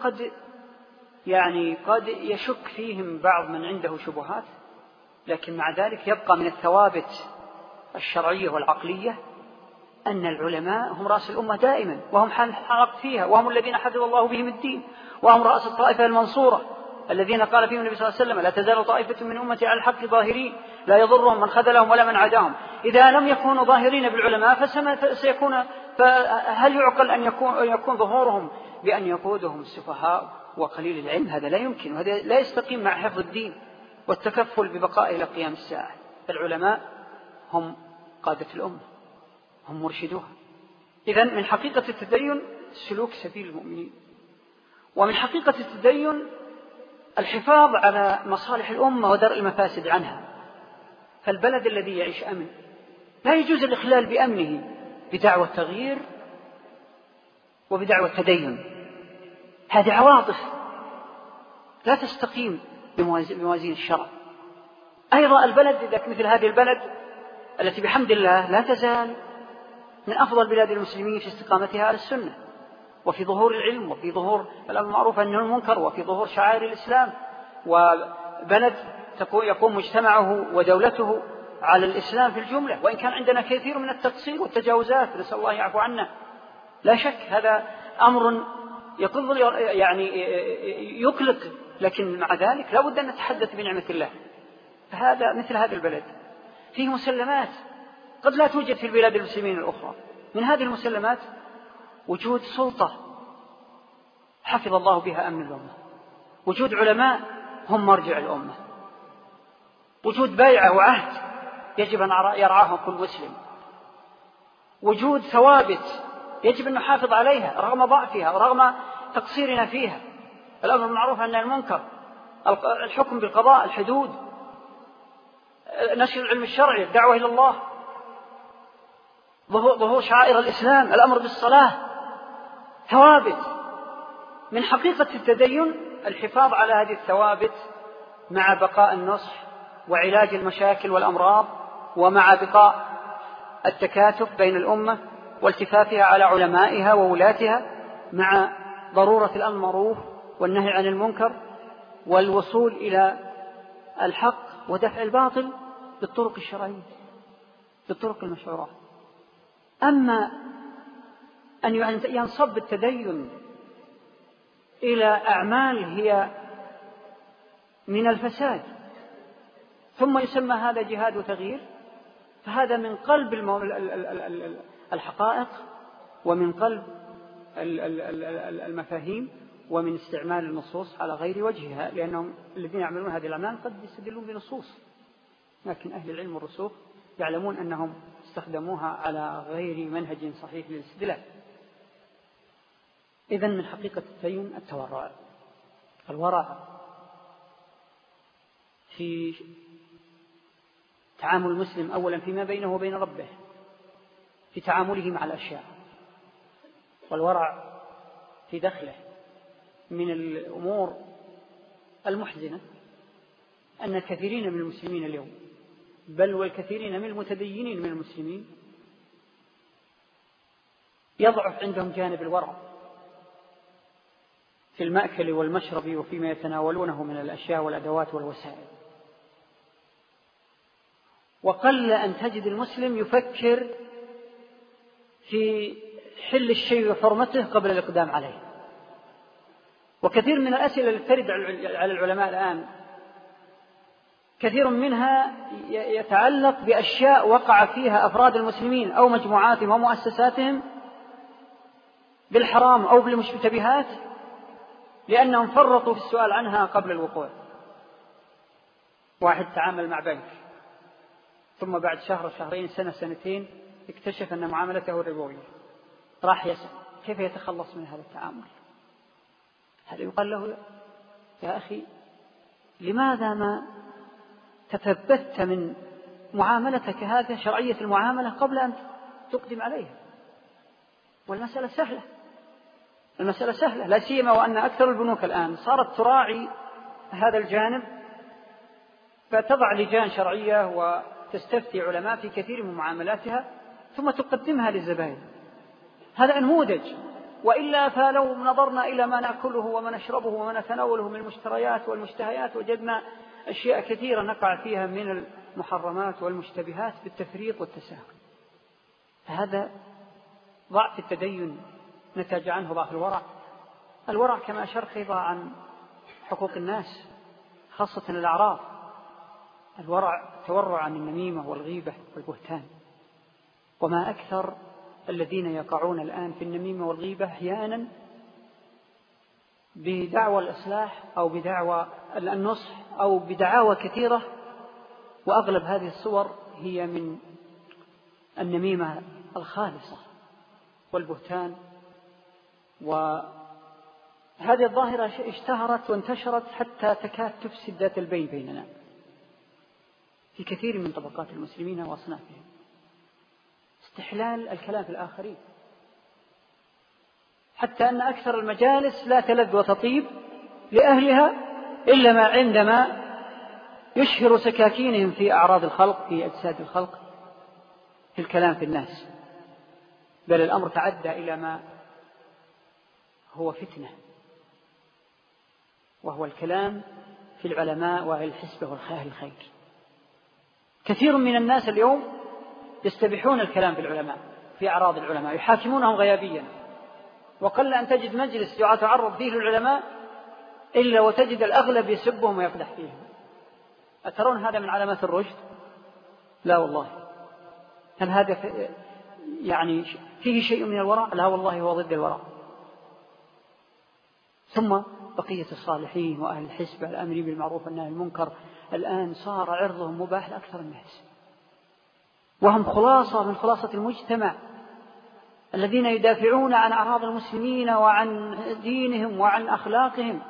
A: قد يشك فيهم بعض من عنده شبهات، لكن مع ذلك يبقى من الثوابت الشرعية والعقلية أن العلماء هم رأس الأمة دائما، وهم حلق فيها، وهم الذين حفظ الله بهم الدين، وهم رأس الطائفة المنصورة الذين قال فيهم النبي صلى الله عليه وسلم: لا تزال طائفة من أمتي على الحق ظاهرين لا يضرهم من خذلهم ولا من عداهم. إذا لم يكونوا ظاهرين بالعلماء فهل يعقل أن يكون ظهورهم بأن يقودهم السفهاء وقليل العلم؟ هذا لا يمكن، وهذا لا يستقيم مع حفظ الدين والتكفل ببقائه إلى قيام الساعة. العلماء هم قادة الأمة، هم مرشدوها. إذن من حقيقة التدين سلوك سبيل المؤمنين، ومن حقيقة التدين الحفاظ على مصالح الأمة ودرء المفاسد عنها. فالبلد الذي يعيش أمن لا يجوز الإخلال بأمنه بدعوى التغيير وبدعوى التدين. هذه عواطف لا تستقيم بموازين الشرع. أيضا البلد إذا مثل هذه البلد التي بحمد الله لا تزال من أفضل بلاد المسلمين في استقامتها على السنة، وفي ظهور العلم، وفي ظهور الأمر المعروف والنهي عن المنكر، وفي ظهور شعائر الإسلام، وبلد يقوم مجتمعه ودولته على الإسلام في الجملة، وإن كان عندنا كثير من التقصير والتجاوزات نسأل الله يعفو عنا، لا شك هذا أمر يقلق، لكن مع ذلك لا بد أن نتحدث بنعمة الله. فهذا مثل هذا البلد فيه مسلمات قد لا توجد في البلاد المسلمين الأخرى. من هذه المسلمات وجود سلطة حفظ الله بها أمن الأمة، وجود علماء هم مرجع الأمة، وجود بيعة وعهد يجب أن يرعاهم كل مسلم، وجود ثوابت يجب أن نحافظ عليها رغم ضعفها ورغم تقصيرنا فيها، الأمر بالمعروف والنهي عن المنكر، الحكم بالقضاء، الحدود، نشر العلم الشرعي، الدعوة إلى الله، ظهور شعائر الإسلام، الأمر بالصلاة، ثوابت. من حقيقة التدين الحفاظ على هذه الثوابت مع بقاء النصح وعلاج المشاكل والأمراض، ومع بقاء التكاتف بين الأمة والتفافها على علمائها وولاتها، مع ضرورة الأمر بالمعروف والنهي عن المنكر والوصول إلى الحق ودفع الباطل بالطرق الشرعية، بالطرق المشروعة. أما أن ينصب التدين إلى أعمال هي من الفساد ثم يسمى هذا جهاد وتغيير، فهذا من قلب الحقائق ومن قلب المفاهيم ومن استعمال النصوص على غير وجهها، لأنهم الذين يعملون هذه الأعمال قد يستدلون بنصوص، لكن أهل العلم والرسوخ يعلمون أنهم استخدموها على غير منهج صحيح للاستدلال. إذن من حقيقة التدين التورع، الورع في تعامل المسلم أولا فيما بينه وبين ربه، في تعامله مع الأشياء، والورع في دخله. من الأمور المحزنة أن كثيرين من المسلمين اليوم، بل والكثيرين من المتدينين من المسلمين، يضعف عندهم جانب الورع في المأكل والمشرب وفيما يتناولونه من الأشياء والأدوات والوسائل. وقل أن تجد المسلم يفكر في حل الشيء وحرمته قبل الإقدام عليه. وكثير من الأسئلة التي ترد على العلماء الآن كثير منها يتعلق بأشياء وقع فيها أفراد المسلمين أو مجموعاتهم أو مؤسساتهم بالحرام أو بالمشتبهات، لأنهم فرطوا في السؤال عنها قبل الوقوع. واحد تعامل مع بنك، ثم بعد شهر شهرين سنة سنتين اكتشف أن معاملته ربوية، راح يسأل كيف يتخلص من هذا التعامل. هل يقال له يا أخي لماذا ما تثبت من معاملتك هذه شرعية المعاملة قبل أن تقدم عليها؟ والمسألة سهلة، المسألة سهلة، لا سيما وأن أكثر البنوك الآن صارت تراعي هذا الجانب، فتضع لجان شرعية وتستفتي علماء في كثير من معاملاتها ثم تقدمها للزبائن. هذا نموذج، وإلا فلو نظرنا إلى ما نأكله وما نشربه وما نتناوله من المشتريات والمشتهيات وجدنا أشياء كثيرة نقع فيها من المحرمات والمشتبهات بالتفريط والتساهل. فهذا ضعف التدين نتج عنه ضعف الورع. الورع كما أشرت أيضا عن حقوق الناس خاصة الأعراض. الورع تورع عن النميمة والغيبة والبهتان، وما أكثر الذين يقعون الآن في النميمة والغيبة أحيانا بدعوى الإصلاح أو بدعوى النصح أو بدعاوى كثيرة، وأغلب هذه الصور هي من النميمة الخالصة والبهتان. وهذه الظاهرة اشتهرت وانتشرت حتى تكاد تفسد ذات البين بيننا في كثير من طبقات المسلمين وأصنافهم. استحلال الكلام في الآخرين، حتى أن أكثر المجالس لا تلذ وتطيب لأهلها إلا ما عندما يشهر سكاكينهم في أعراض الخلق، في أجساد الخلق، في الكلام في الناس. بل الأمر تعدى إلى ما هو فتنة، وهو الكلام في العلماء وأهل الحسبة والأهل الخير. كثير من الناس اليوم يستبيحون الكلام في العلماء، في أعراض العلماء، يحاكمونهم غيابيا، وقل أن تجد مجلس يتعرض فيه العلماء إلا وتجد الأغلب يسبهم ويقدح فيهم. أترون هذا من علامات الرشد؟ لا والله. هل هذا يعني فيه شيء من الورع؟ لا والله، هو ضد الورع. ثم بقية الصالحين وأهل الحسبة الآمرين بالمعروف والنهي عن المنكر الآن صار عرضهم مباح لأكثر الناس، وهم خلاصة من خلاصة المجتمع، الذين يدافعون عن أعراض المسلمين وعن دينهم وعن أخلاقهم،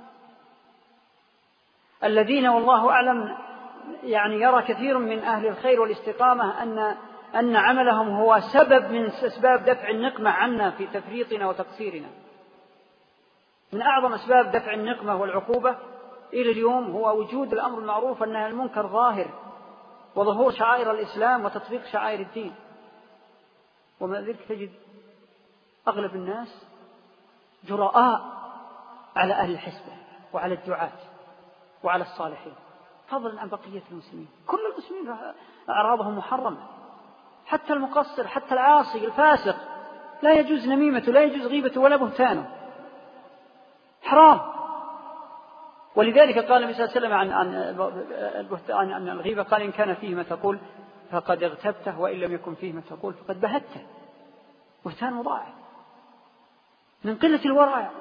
A: الذين والله أعلم يعني يرى كثير من أهل الخير والاستقامة أن عملهم هو سبب من أسباب دفع النقمة عنا في تفريطنا وتقصيرنا. من أعظم أسباب دفع النقمة والعقوبة إلى اليوم هو وجود الأمر المعروف والنهي عن المنكر ظاهر، وظهور شعائر الإسلام وتطبيق شعائر الدين. ومع ذلك تجد أغلب الناس جراء على أهل الحسبة وعلى الدعاة وعلى الصالحين، فضلا عن بقية المسلمين. كل المسلمين أعراضهم محرمة، حتى المقصر، حتى العاصي الفاسق لا يجوز نميمته، لا يجوز غيبته ولا بهتانه، حرام. ولذلك قال النبي صلى الله عليه وسلم عن الغيبة، قال إن كان فيه ما تقول فقد اغتبته، وإن لم يكن فيه ما تقول فقد بهته. بهتان مضاعف من قلة الورع.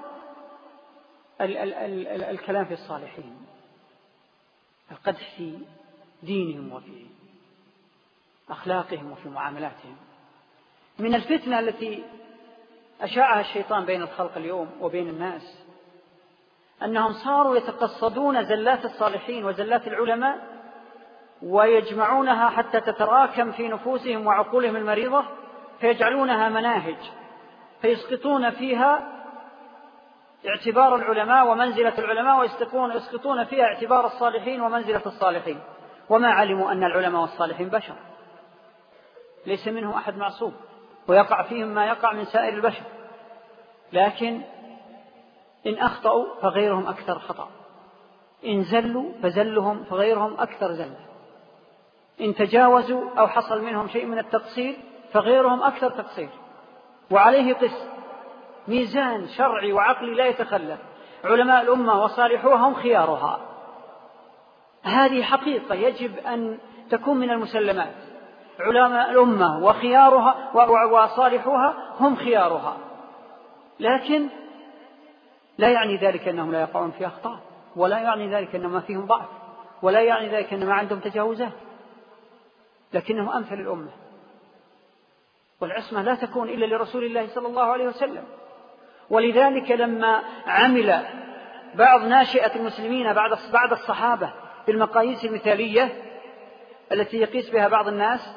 A: الكلام في الصالحين، القدح في دينهم وفي أخلاقهم وفي معاملاتهم. من الفتنة التي أشاعها الشيطان بين الخلق اليوم وبين الناس أنهم صاروا يتقصدون زلات الصالحين وزلات العلماء ويجمعونها حتى تتراكم في نفوسهم وعقولهم المريضة، فيجعلونها مناهج، فيسقطون فيها اعتبار العلماء ومنزلة العلماء، ويسقطون فيها اعتبار الصالحين ومنزلة الصالحين، وما علموا أن العلماء والصالحين بشر، ليس منهم أحد معصوم، ويقع فيهم ما يقع من سائر البشر، لكن إن أخطأوا فغيرهم أكثر خطأ، إن زلوا فزلهم فغيرهم أكثر زلة، إن تجاوزوا أو حصل منهم شيء من التقصير فغيرهم أكثر تقصير. وعليه قس ميزان شرعي وعقلي لا يتخلف. علماء الأمة وصالحوها هم خيارها، هذه حقيقة يجب أن تكون من المسلمات. علماء الأمة وخيارها وصالحوها هم خيارها، لكن لا يعني ذلك أنهم لا يقعون في أخطاء، ولا يعني ذلك أنهم ما فيهم ضعف، ولا يعني ذلك أنهم عندهم تجاوزات، لكنهم أمثل الأمة. والعصمة لا تكون إلا لرسول الله صلى الله عليه وسلم. ولذلك لما عمل بعض ناشئة المسلمين بعد الصحابة بالمقاييس المثالية التي يقيس بها بعض الناس،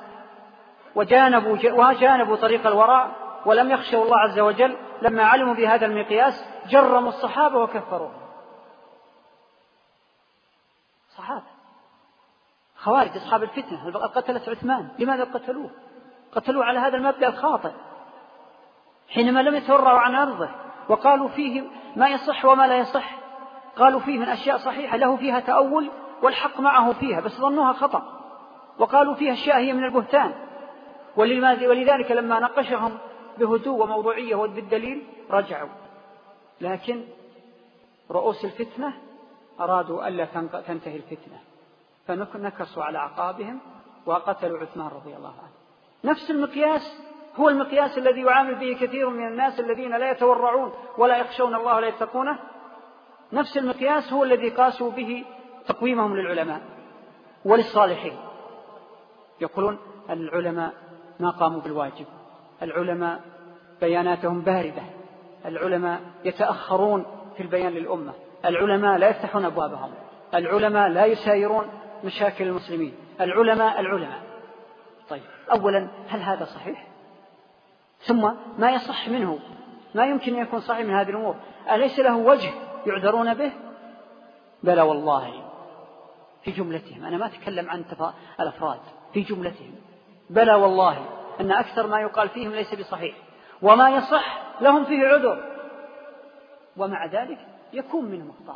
A: وجانبوا طريق الورع ولم يخشوا الله عز وجل، لما علموا بهذا المقياس جرموا الصحابة وكفروهم. صحابة خوارج أصحاب الفتنة قتلت عثمان، لماذا قتلوه؟ قتلوه على هذا المبدأ الخاطئ، حينما لم يتورعوا عن أرضه وقالوا فيه ما يصح وما لا يصح، قالوا فيه من أشياء صحيحة له فيها تأول والحق معه فيها، بس ظنوها خطأ، وقالوا فيها أشياء هي من البهتان. ولذلك لما ناقشهم بهدوء وموضوعية وبالدليل رجعوا، لكن رؤوس الفتنة أرادوا ألا تنتهي الفتنة، فنكسوا على أعقابهم وقتلوا عثمان رضي الله عنه. نفس المقياس هو المقياس الذي يعامل به كثير من الناس الذين لا يتورعون ولا يخشون الله ولا يتقونه، نفس المقياس هو الذي قاسوا به تقويمهم للعلماء وللصالحين. يقولون العلماء ما قاموا بالواجب، العلماء بياناتهم باردة، العلماء يتأخرون في البيان للأمة، العلماء لا يفتحون أبوابهم، العلماء لا يسايرون مشاكل المسلمين، العلماء. طيب، أولا هل هذا صحيح؟ ثم ما يصح منه، ما يمكن أن يكون صحيح من هذه الأمور، أليس له وجه يعذرون به؟ بلى والله في جملتهم، أنا ما أتكلم عن الأفراد، في جملتهم بلى والله أن أكثر ما يقال فيهم ليس بصحيح، وما يصح لهم فيه عذر، ومع ذلك يكون منهم أخطاء.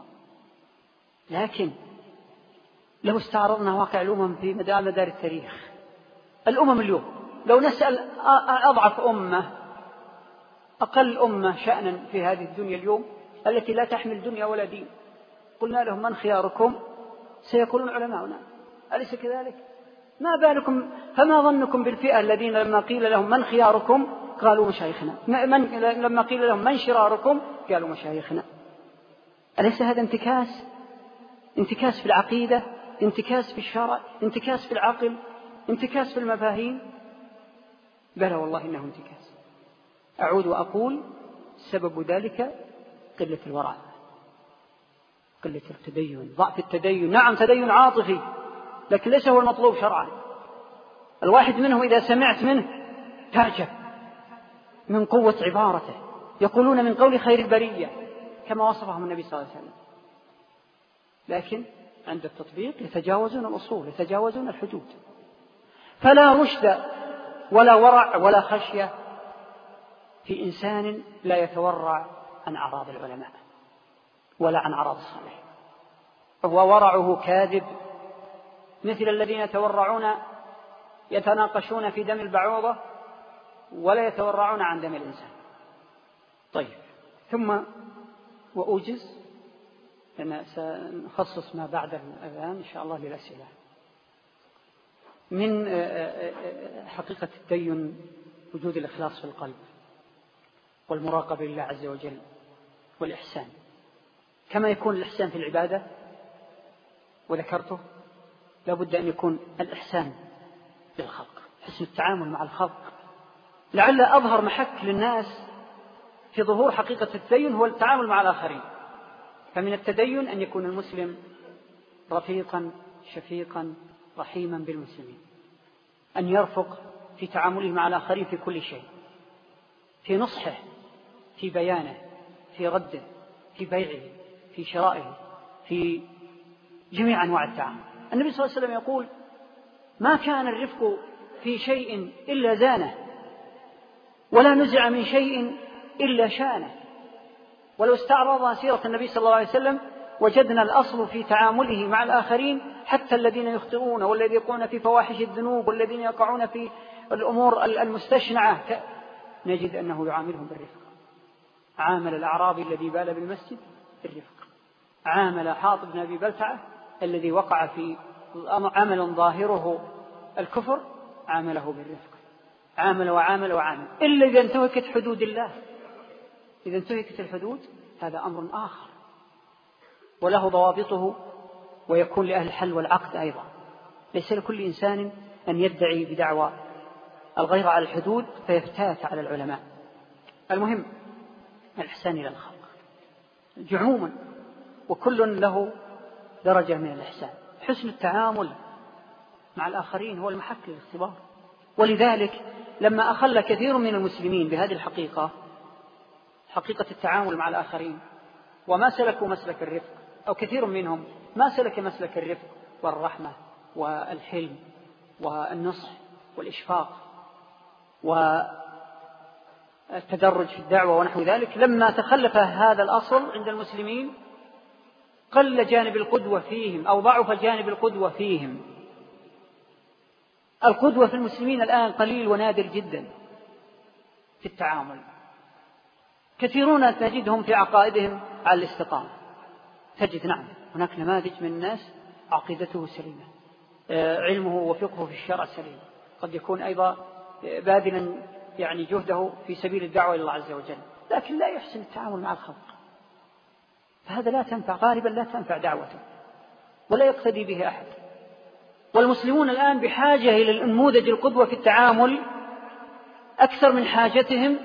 A: لكن لو استعرضنا واقع الأمم في مدار التاريخ، الأمم اليوم لو نسأل أضعف أمة، أقل أمة شأنا في هذه الدنيا اليوم التي لا تحمل دنيا ولا دين، قلنا لهم من خياركم؟ سيقولون علماؤنا، أليس كذلك؟ ما بالكم، فما ظنكم بالفئة الذين لما قيل لهم من خياركم قالوا مشايخنا، لما قيل لهم من شراركم قالوا مشايخنا؟ أليس هذا انتكاس في العقيدة، انتكاس في الشرع، انتكاس في العقل، انتكاس في المفاهيم؟ بلى والله إنه انتكاس. أعود وأقول سبب ذلك قلة الورع، قلة التدين، ضعف التدين. نعم تدين عاطفي، لكن ليس هو المطلوب شرعا. الواحد منهم إذا سمعت منه تعجب من قوة عبارته، يقولون من قول خير البرية كما وصفهم النبي صلى الله عليه وسلم، لكن عند التطبيق يتجاوزون الأصول، يتجاوزون الحدود. فلا رشد ولا ورع ولا خشية في إنسان لا يتورع عن أعراض العلماء ولا عن أعراض الصالحين، هو ورعه كاذب، مثل الذين يتورعون يتناقشون في دم البعوضة ولا يتورعون عن دم الإنسان. طيب، ثم وأوجز لأن سنخصص ما بعد الأذان إن شاء الله للأسئلة. من حقيقة التدين وجود الإخلاص في القلب والمراقبة لله عز وجل والإحسان، كما يكون الإحسان في العبادة وذكرته، لابد أن يكون الإحسان للخلق، حسن التعامل مع الخلق. لعل أظهر محك للناس في ظهور حقيقة التدين هو التعامل مع الآخرين. فمن التدين أن يكون المسلم رفيقا شفيقا رحيما بالمسلمين، أن يرفق في تعامله مع الآخرين في كل شيء، في نصحه، في بيانه، في رده، في بيعه، في شرائه، في جميع أنواع التعامل. النبي صلى الله عليه وسلم يقول: ما كان الرفق في شيء إلا زانه، ولا نزع من شيء إلا شانه. ولو استعرضنا سيرة النبي صلى الله عليه وسلم وجدنا الأصل في تعامله مع الآخرين، حتى الذين يخطئون والذين يقعون في فواحش الذنوب والذين يقعون في الأمور المستشنعة، نجد أنه يعاملهم بالرفق. عامل الأعرابي الذي بال بالمسجد بالرفق، عامل حاطب بن أبي بلتعة الذي وقع في عمل ظاهره الكفر، عامله بالرفق، عامل وعامل وعامل، إلا إذا انتهكت حدود الله. إذا انتهكت الحدود هذا أمر آخر وله ضوابطه، ويكون لأهل الحل والعقد أيضا. ليس لكل إنسان أن يدعي بدعوى الغير على الحدود فيفتات على العلماء. المهم الإحسان إلى الخلق جعوما، وكل له درجة من الإحسان. حسن التعامل مع الآخرين هو المحك للاختبار. ولذلك لما أخل كثير من المسلمين بهذه الحقيقة، حقيقة التعامل مع الآخرين، وما سلكوا مسلك الرفق، أو كثير منهم ما سلك مسلك الرفق والرحمة والحلم والنصح والإشفاق والتدرج في الدعوة ونحو ذلك، لما تخلف هذا الأصل عند المسلمين قل جانب القدوة فيهم أو ضعف جانب القدوة فيهم. القدوة في المسلمين الآن قليل ونادر جدا في التعامل. كثيرون تجدهم في عقائدهم على الاستقامة، تجد نعم هناك نماذج من الناس عقيدته سليمة، علمه وفقهه في الشرع سليم، قد يكون أيضا باذلا يعني جهده في سبيل الدعوة إلى الله عز وجل، لكن لا يحسن التعامل مع الخلق، فهذا لا تنفع، غالبا لا تنفع دعوته ولا يقتدي به أحد. والمسلمون الآن بحاجة إلى النموذج القدوة في التعامل أكثر من حاجتهم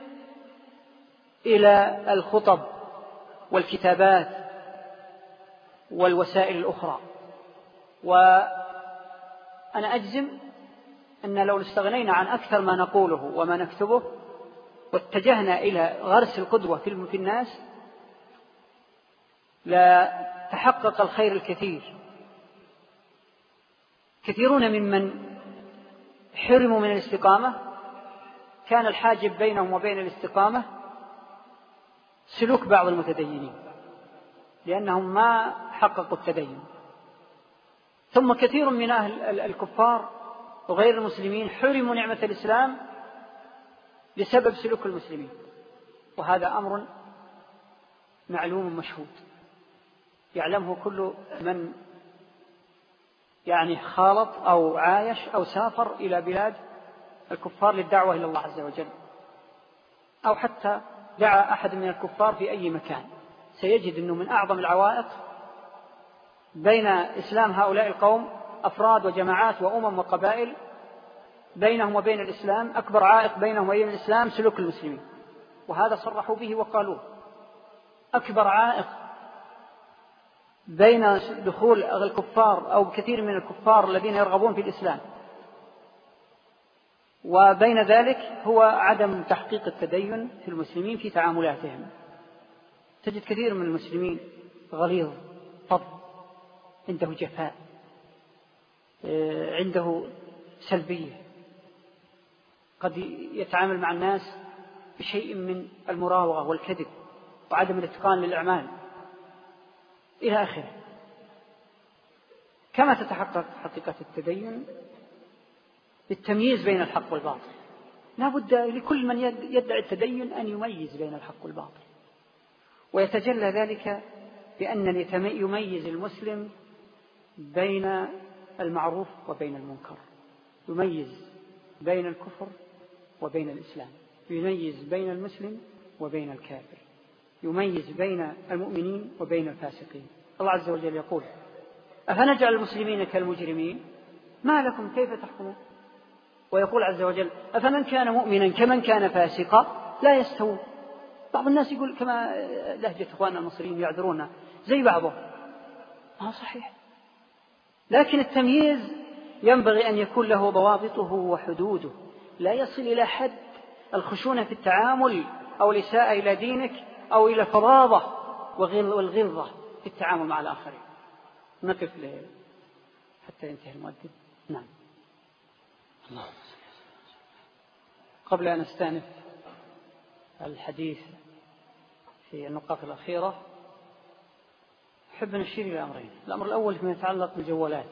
A: إلى الخطب والكتابات والوسائل الأخرى. وأنا أجزم أن لو استغنينا عن أكثر ما نقوله وما نكتبه واتجهنا إلى غرس القدوة في الناس لا تحقق الخير الكثير. كثيرون ممن حرموا من الاستقامة كان الحاجب بينهم وبين الاستقامة سلوك بعض المتدينين، لأنهم ما حققوا التدين. ثم كثير من أهل الكفار وغير المسلمين حرموا نعمة الإسلام بسبب سلوك المسلمين، وهذا أمر معلوم مشهود يعلمه كل من يعني خالط أو عايش أو سافر إلى بلاد الكفار للدعوة إلى الله عز وجل، أو حتى دعا أحد من الكفار في أي مكان، سيجد أنه من أعظم العوائق بين إسلام هؤلاء القوم، أفراد وجماعات وأمم وقبائل، بينهم وبين الإسلام أكبر عائق بينهم وبين الإسلام سلوك المسلمين، وهذا صرحوا به وقالوه. أكبر عائق بين دخول الكفار أو كثير من الكفار الذين يرغبون في الإسلام وبين ذلك هو عدم تحقيق التدين في المسلمين في تعاملاتهم. تجد كثير من المسلمين غليظ فظ، عنده جفاء، عنده سلبية، قد يتعامل مع الناس بشيء من المراوغة والكذب وعدم الاتقان للأعمال إلى آخره. كما تتحقق حقيقة التدين بالتمييز بين الحق والباطل، لا بد لكل من يدعي التدين أن يميز بين الحق والباطل، ويتجلى ذلك بأن يميز المسلم بين المعروف وبين المنكر، يميز بين الكفر وبين الإسلام، يميز بين المسلم وبين الكافر، يميز بين المؤمنين وبين الفاسقين. الله عز وجل يقول: أفنجعل المسلمين كالمجرمين ما لكم كيف تحكمون. ويقول عز وجل: أفمن كان مؤمنا كمن كان فاسقا لا يستوون. بعض الناس يقول كما لهجة إخواننا المصريين يعذرون زي بعضهم، ما صحيح، لكن التمييز ينبغي أن يكون له ضوابطه وحدوده، لا يصل إلى حد الخشونة في التعامل أو الإساءة إلى دينك أو إلى الفظاظة والغلظة في التعامل مع الآخرين. نقف حتى ينتهي المؤذن. نعم. اللهم صل وسلم. قبل أن أستأنف الحديث في النقاط الأخيرة أحب أن أشير إلى أمرين. الأمر الأول فيما يتعلق بالجوالات.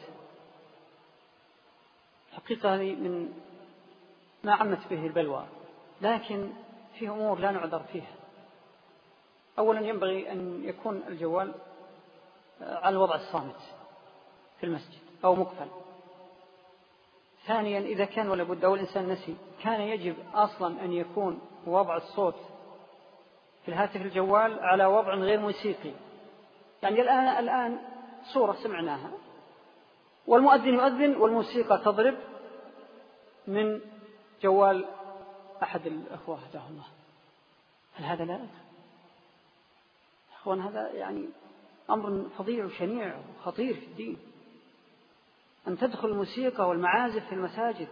A: الحقيقة هذه من ما عمت به البلوى، لكن فيه أمور لا نعذر فيها. أولا ينبغي أن يكون الجوال على الوضع الصامت في المسجد أو مقفل. ثانيا إذا كان ولا بد أو الإنسان نسي، كان يجب أصلا أن يكون وضع الصوت في الهاتف الجوال على وضع غير موسيقي. يعني الآن صورة سمعناها والمؤذن يؤذن والموسيقى تضرب من جوال أحد الأخوة هداه الله، هل هذا لا؟ أخوان هذا يعني أمر فظيع وشنيع وخطير في الدين، أن تدخل الموسيقى والمعازف في المساجد.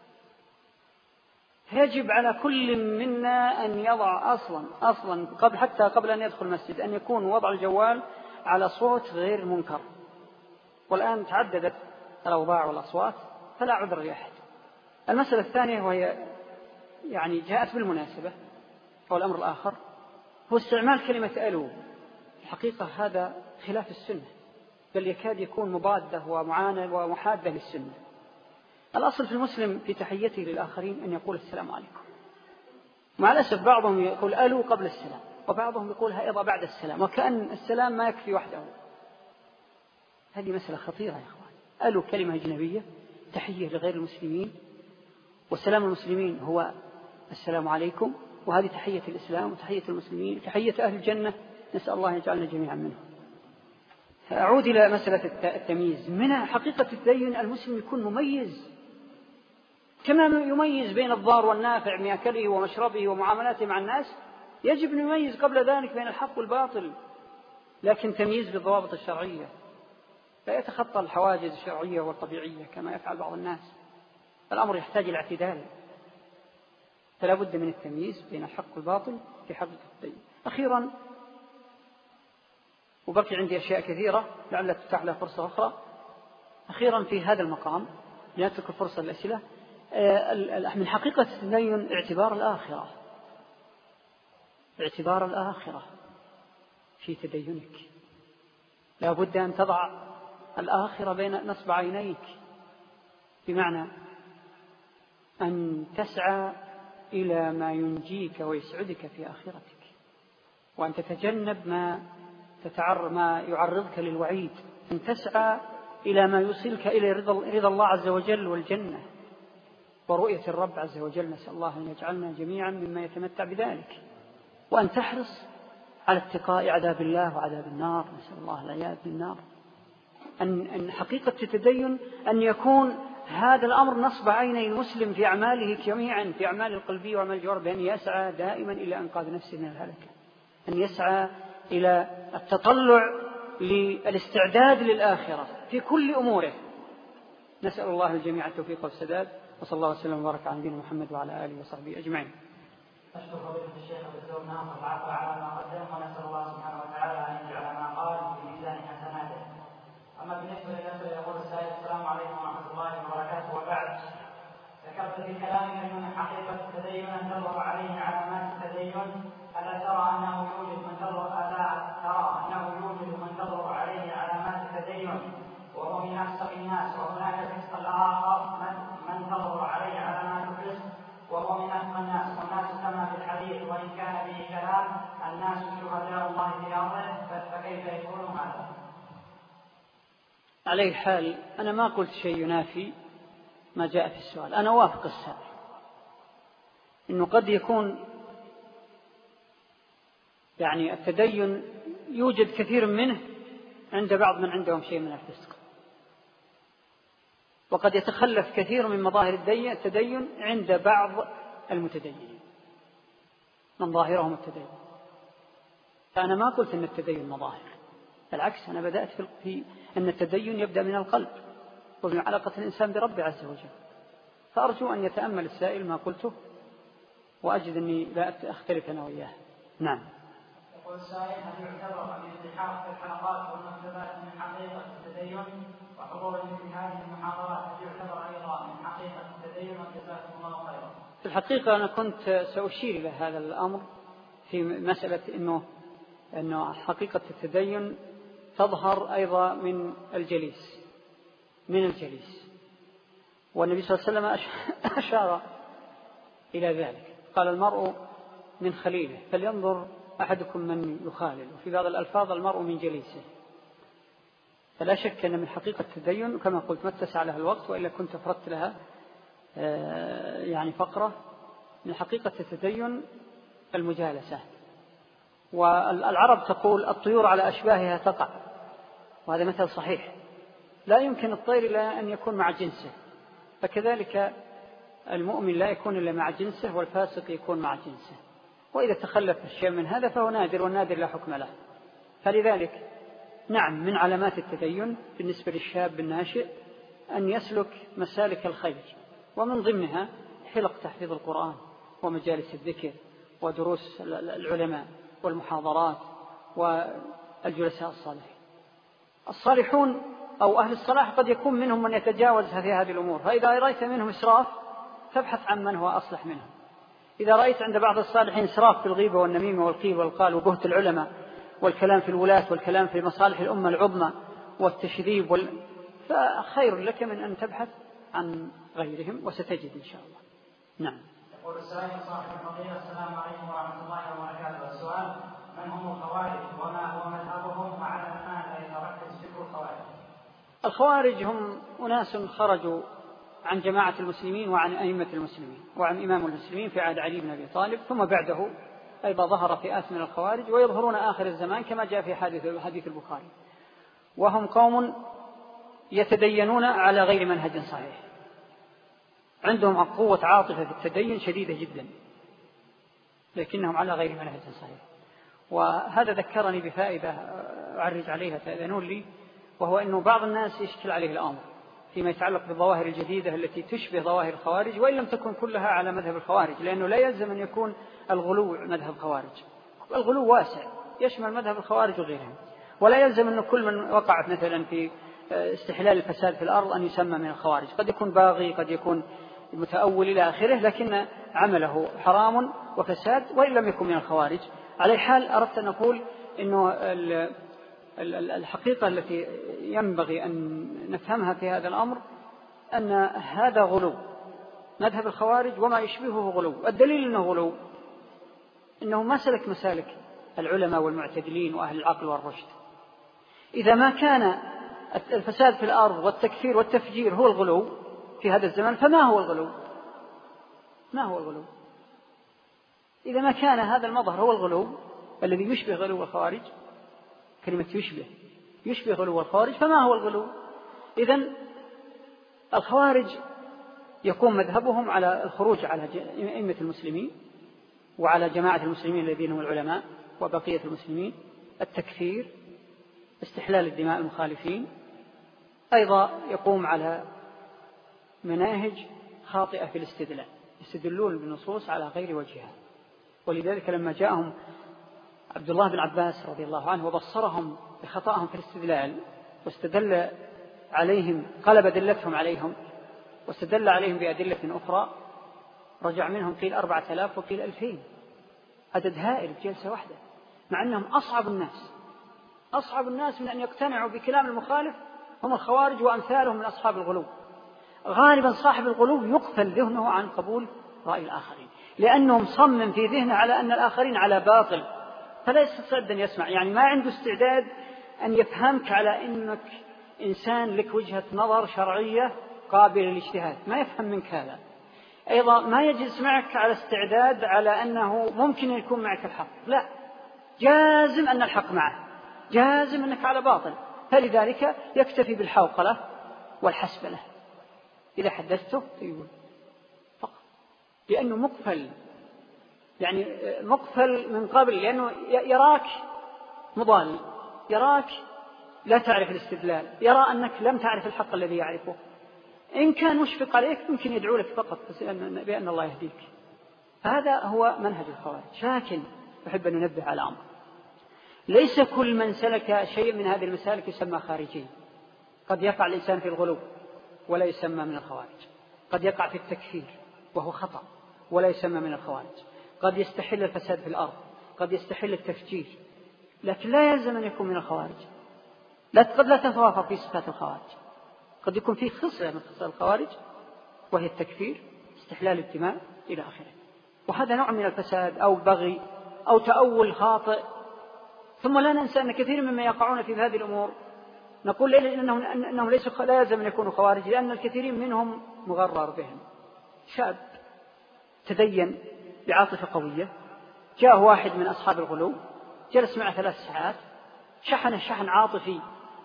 A: يجب على كل منا أن يضع أصلا حتى قبل أن يدخل المسجد أن يكون وضع الجوال على صوت غير منكر. والآن تعددت الأوضاع والأصوات فلا عذر لأحد. المسألة الثانية وهي يعني جاءت بالمناسبة، أو الأمر الآخر هو استعمال كلمة ألو. الحقيقة هذا خلاف السنة، بل يكاد يكون مضادة ومعاندة ومحادة للسنة. الأصل في المسلم في تحيته للآخرين أن يقول السلام عليكم. مع الأسف بعضهم يقول ألو قبل السلام، وبعضهم يقولها أيضا بعد السلام، وكأن السلام ما يكفي وحده. هذه مسألة خطيرة يا أخوان. ألو كلمة أجنبية، تحية لغير المسلمين، والسلام المسلمين هو السلام عليكم، وهذه تحية الإسلام وتحية المسلمين، تحية أهل الجنة، نسأل الله يجعلنا جميعا منهم. أعود إلى مسألة التمييز. من حقيقة التدين المسلم يكون مميز، كما يميز بين الضار والنافع من أكله ومشربه ومعاملاته مع الناس، يجب أن يميز قبل ذلك بين الحق والباطل، لكن تمييز بالضوابط الشرعية، لا يتخطى الحواجز الشرعية والطبيعية كما يفعل بعض الناس. الأمر يحتاج إلى اعتدال، فلا بد من التمييز بين الحق والباطل في حقيقة التدين. أخيرا، وبقي عندي أشياء كثيرة لعل تفتح لها فرصة أخرى. أخيرا في هذا المقام لنترك الفرصة للأسئلة. من حقيقة التدين اعتبار الآخرة في تدينك. لا بد أن تضع الآخرة بين نصب عينيك، بمعنى أن تسعى إلى ما ينجيك ويسعدك في آخرتك، وأن تتجنب ما يعرضك للوعيد، أن تسعى إلى ما يوصلك إلى رضا الله عز وجل والجنة ورؤية الرب عز وجل. نسأل الله أن يجعلنا جميعا مما يتمتع بذلك، وأن تحرص على اتقاء عذاب الله وعذاب النار. نسأل الله العياذ بالنار. أن حقيقة التدين أن يكون هذا الأمر نصب عيني المسلم في أعماله جميعا، في أعمال القلبية وأعمال الجوارح، بأن يسعى دائما إلى إنقاذ نفسه من الهلكة، أن يسعى إلى التطلع للاستعداد للآخرة في كل أموره. نسأل الله الجميع التوفيق والسداد، وصلى الله وسلم وبارك على نبينا محمد وعلى آله وصحبه أجمعين.
B: أشكر فضيلة الشيخ الدكتور ناصر العفو على ما قدم، ونسأل الله سبحانه وتعالى أن يجعل ما قال في ميزان حسناته. أما بالنسبة للأسئلة يقول السائل: السلام عليكم ورحمة الله وبركاته، وبعد. ذكرت في كلامك من حقيقة التدين أن تظهر عليه علامات التدين، ألا ترى أنه يوجد من تظهر عليه علامات التدين وهو من أفسق الناس، وهناك فسق الآخر من تظهر عليه علامات الفسق وهو من
A: على أي حال أنا ما قلت شيء ينافي ما جاء في السؤال. أنا وافق السائل إنه قد يكون يعني التدين يوجد كثير منه عند بعض من عندهم شيء من الفسق، وقد يتخلف كثير من مظاهر التدين عند بعض المتدينين من ظاهرهم التدين. فأنا ما قلت أن التدين مظاهر، بالعكس أنا بدأت في أن التدين يبدأ من القلب ومن علاقة الإنسان بربه عز وجل. فأرجو أن يتأمل السائل ما قلته، وأجد أني لا أختلف أنا وإياه. نعم.
B: يقول السائل: هل يعتبر الالتحاق في الحلقات والمكتبات من حقيقة التدين؟ وحضور مثل هذه المحاضرات هل يعتبر أيضا من حقيقة التدين؟ وجزاكم الله خيرا.
A: في الحقيقة أنا كنت سأشير إلى هذا الأمر في مسألة أنه حقيقة التدين تظهر أيضا من الجليس، والنبي صلى الله عليه وسلم أشار إلى ذلك، قال: المرء من خليله فلينظر أحدكم من يخالل، وفي بعض الألفاظ المرء من جليسه. فلا شك أن من حقيقة التدين كما قلت ما اتسع لها الوقت، وإلا كنت أفردت لها يعني فقرة. من حقيقة التدين المجالسة، والعرب تقول: الطيور على أشباهها تقع، وهذا مثل صحيح. لا يمكن الطير إلا أن يكون مع جنسه، فكذلك المؤمن لا يكون إلا مع جنسه، والفاسق يكون مع جنسه. وإذا تخلف الشيء من هذا فهو نادر، والنادر لا حكم له. فلذلك نعم، من علامات التدين بالنسبة للشاب الناشئ أن يسلك مسالك الخير، ومن ضمنها حلق تحفيظ القرآن ومجالس الذكر ودروس العلماء والمحاضرات والجلساء الصالحين. الصالحون أو أهل الصلاح قد يكون منهم من يتجاوز في هذه الأمور، فإذا رأيت منهم إسراف فابحث عن من هو أصلح منهم. إذا رأيت عند بعض الصالحين إسراف في الغيبة والنميمة والقيل والقال وبهت العلماء والكلام في الولاة والكلام في مصالح الأمة العظمى والتشذيب فخير لك من أن تبحث عن غيرهم، وستجد إن شاء الله. نعم.
B: يقول السائل صاحب الفضيلة: السلام عليكم ورحمة الله وبركاته. السؤال: من هم الخوارج وما هو مذهبهم وعلى ماذا يتركز فكر الخوارج؟
A: الخوارج هم أناس خرجوا عن جماعة المسلمين وعن أئمة المسلمين وعن إمام المسلمين في عهد علي بن أبي طالب، ثم بعده أيضا ظهر فئات من الخوارج ويظهرون آخر الزمان كما جاء في حديث البخاري. وهم قوم يتدينون على غير منهج صحيح، عندهم قوة عاطفة في التدين شديدة جدا، لكنهم على غير منهج صحيح. وهذا ذكرني بفائدة أعرج عليها تأذنون لي، وهو أنه بعض الناس يشكل عليه الأمر فيما يتعلق بالظواهر الجديدة التي تشبه ظواهر الخوارج، وإن لم تكن كلها على مذهب الخوارج، لأنه لا يلزم أن يكون الغلو مذهب خوارج. الغلو واسع يشمل مذهب الخوارج وغيرهم، ولا يلزم أن كل من وقع مثلا في استحلال الفساد في الأرض أن يسمى من الخوارج. قد يكون باغي، قد يكون متأول إلى آخره، لكن عمله حرام وفساد وإن لم يكن من الخوارج. على حال أردت أن أقول أنه الحقيقة التي ينبغي أن نفهمها في هذا الأمر أن هذا غلو، مذهب الخوارج وما يشبهه غلو. الدليل أنه غلو أنه ما سلك مسالك العلماء والمعتدلين وأهل العقل والرشد. إذا ما كان الفساد في الأرض والتكفير والتفجير هو الغلو في هذا الزمان، فما هو الغلو؟ ما هو الغلو؟ إذا ما كان هذا المظهر هو الغلو الذي يشبه غلو الخوارج، كلمة يشبه غلو الخوارج، فما هو الغلو؟ إذن الخوارج يقوم مذهبهم على الخروج على أئمة المسلمين وعلى جماعة المسلمين الذين هم العلماء وبقية المسلمين، التكفير، استحلال الدماء المخالفين. أيضا يقوم على مناهج خاطئة في الاستدلال، يستدلون بالنصوص على غير وجهها. ولذلك لما جاءهم عبد الله بن عباس رضي الله عنه وبصرهم بخطأهم في الاستدلال واستدل عليهم، قلب دلتهم عليهم واستدل عليهم بأدلة أخرى، رجع منهم قيل 4000 وقيل 2000، عدد هائل في جلسة واحدة، مع أنهم أصعب الناس من أن يقتنعوا بكلام المخالف هم الخوارج وأمثالهم من أصحاب الغلو. غالبا صاحب الغلو يقفل ذهنه عن قبول رأي الآخرين، لأنه مصمم في ذهنه على أن الآخرين على باطل، فلا يستطيع أن يسمع، يعني ما عنده استعداد أن يفهمك على إنسان لك وجهة نظر شرعية قابلة للاجتهاد، ما يفهم منك هذا، أيضا ما يجلس معك على استعداد على أنه ممكن يكون معك الحق، لا، جازم أن الحق معه، جازم أنك على باطل. فلذلك يكتفي بالحوقلة والحسبلة، إذا حدثته يقول فقط، لأنه مقفل، يعني مقفل من قبل، لأنه يراك مضال، يراك لا تعرف الاستدلال، يرى أنك لم تعرف الحق الذي يعرفه. إن كان مشفق عليك ممكن يدعو لك فقط بأن الله يهديك. هذا هو منهج الخوارج. لكن أحب أن ننبه على أمر، ليس كل من سلك شيء من هذه المسالك يسمى خارجي. قد يقع الإنسان في الغلو ولا يسمى من الخوارج، قد يقع في التكفير وهو خطأ ولا يسمى من الخوارج، قد يستحل الفساد في الأرض، قد يستحل التفجير، لكن لا يلزم أن يكون من الخوارج. قد لا تتوافق في صفات الخوارج، قد يكون فيه خصلة من خصال الخوارج وهي التكفير، استحلال الدماء إلى آخره، وهذا نوع من الفساد أو بغي أو تأول خاطئ. ثم لا ننسى أن كثير مما يقعون في هذه الأمور نقول إنهم ليسوا، لا يلزم أن يكونوا خوارج، لأن الكثيرين منهم مغرر بهم. شاب تدين بعاطفة قوية، جاء واحد من أصحاب الغلو جلس معه 3 ساعات، شحن شحن عاطفي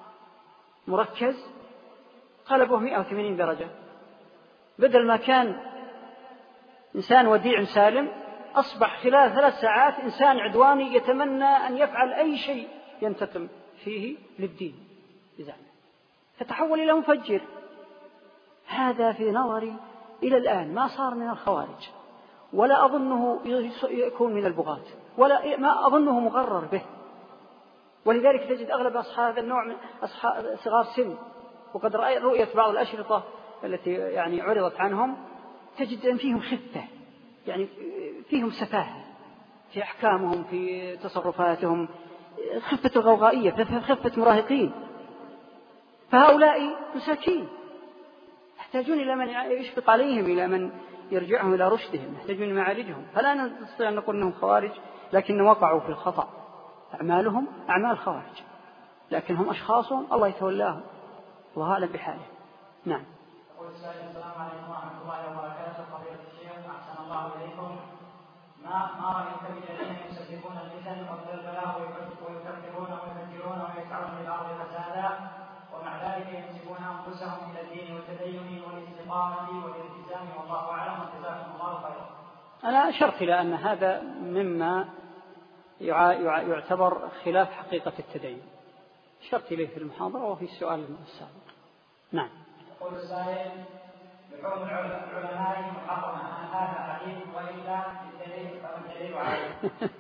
A: مركز، قلبه 180 درجة، بدل ما كان إنسان وديع سالم أصبح خلال 3 ساعات إنسان عدواني يتمنى أن يفعل أي شيء ينتقم فيه للدين بزعمه، فتحول إلى مفجر. هذا في نظري إلى الآن ما صار من الخوارج، ولا أظنه يكون من البغاة، ولا ما أظنه مغرر به. ولذلك تجد أغلب أصحاب هذا النوع من أصحاب صغار سن، وقد رؤيت بعض الأشرطة التي يعني عرضت عنهم، تجد أن فيهم خفة، يعني فيهم سفاهة في أحكامهم، في تصرفاتهم، خفة الغوغائية، خفة مراهقين. فهؤلاء مساكين يحتاجون إلى من يشفق عليهم، إلى من يرجعهم إلى رشدهم، يحتاجون إلى معالجهم. فلا نستطيع أن نقول أنهم خوارج، لكن وقعوا في الخطأ، أعمالهم أعمال خوارج، لكن هم أشخاص الله يتولاهم، الله أعلم بحاله. نعم.
B: السلام عليكم ورحمة الله وبركاته. فضيلة الشيخ أحسن الله إليكم، ما رأيك بالذين يسببون الفتن والبلاء ويكفرون ويفجرون ويسعون في الأرض فسادا، ومع ذلك ينسبون أنفسهم إلى الدين والتدين والاستقامة والالتزام، والله أعلم، وجزاكم الله خيرا.
A: أنا أشرت إلى أن هذا مما يعتبر خلاف حقيقة التدين، أشرت إليه في المحاضرة وفي السؤال السابق. نعم.
B: يقول السائل: لحوم العلماء محرمة، هذا حديث وإلا الدليل فالدليل عليه؟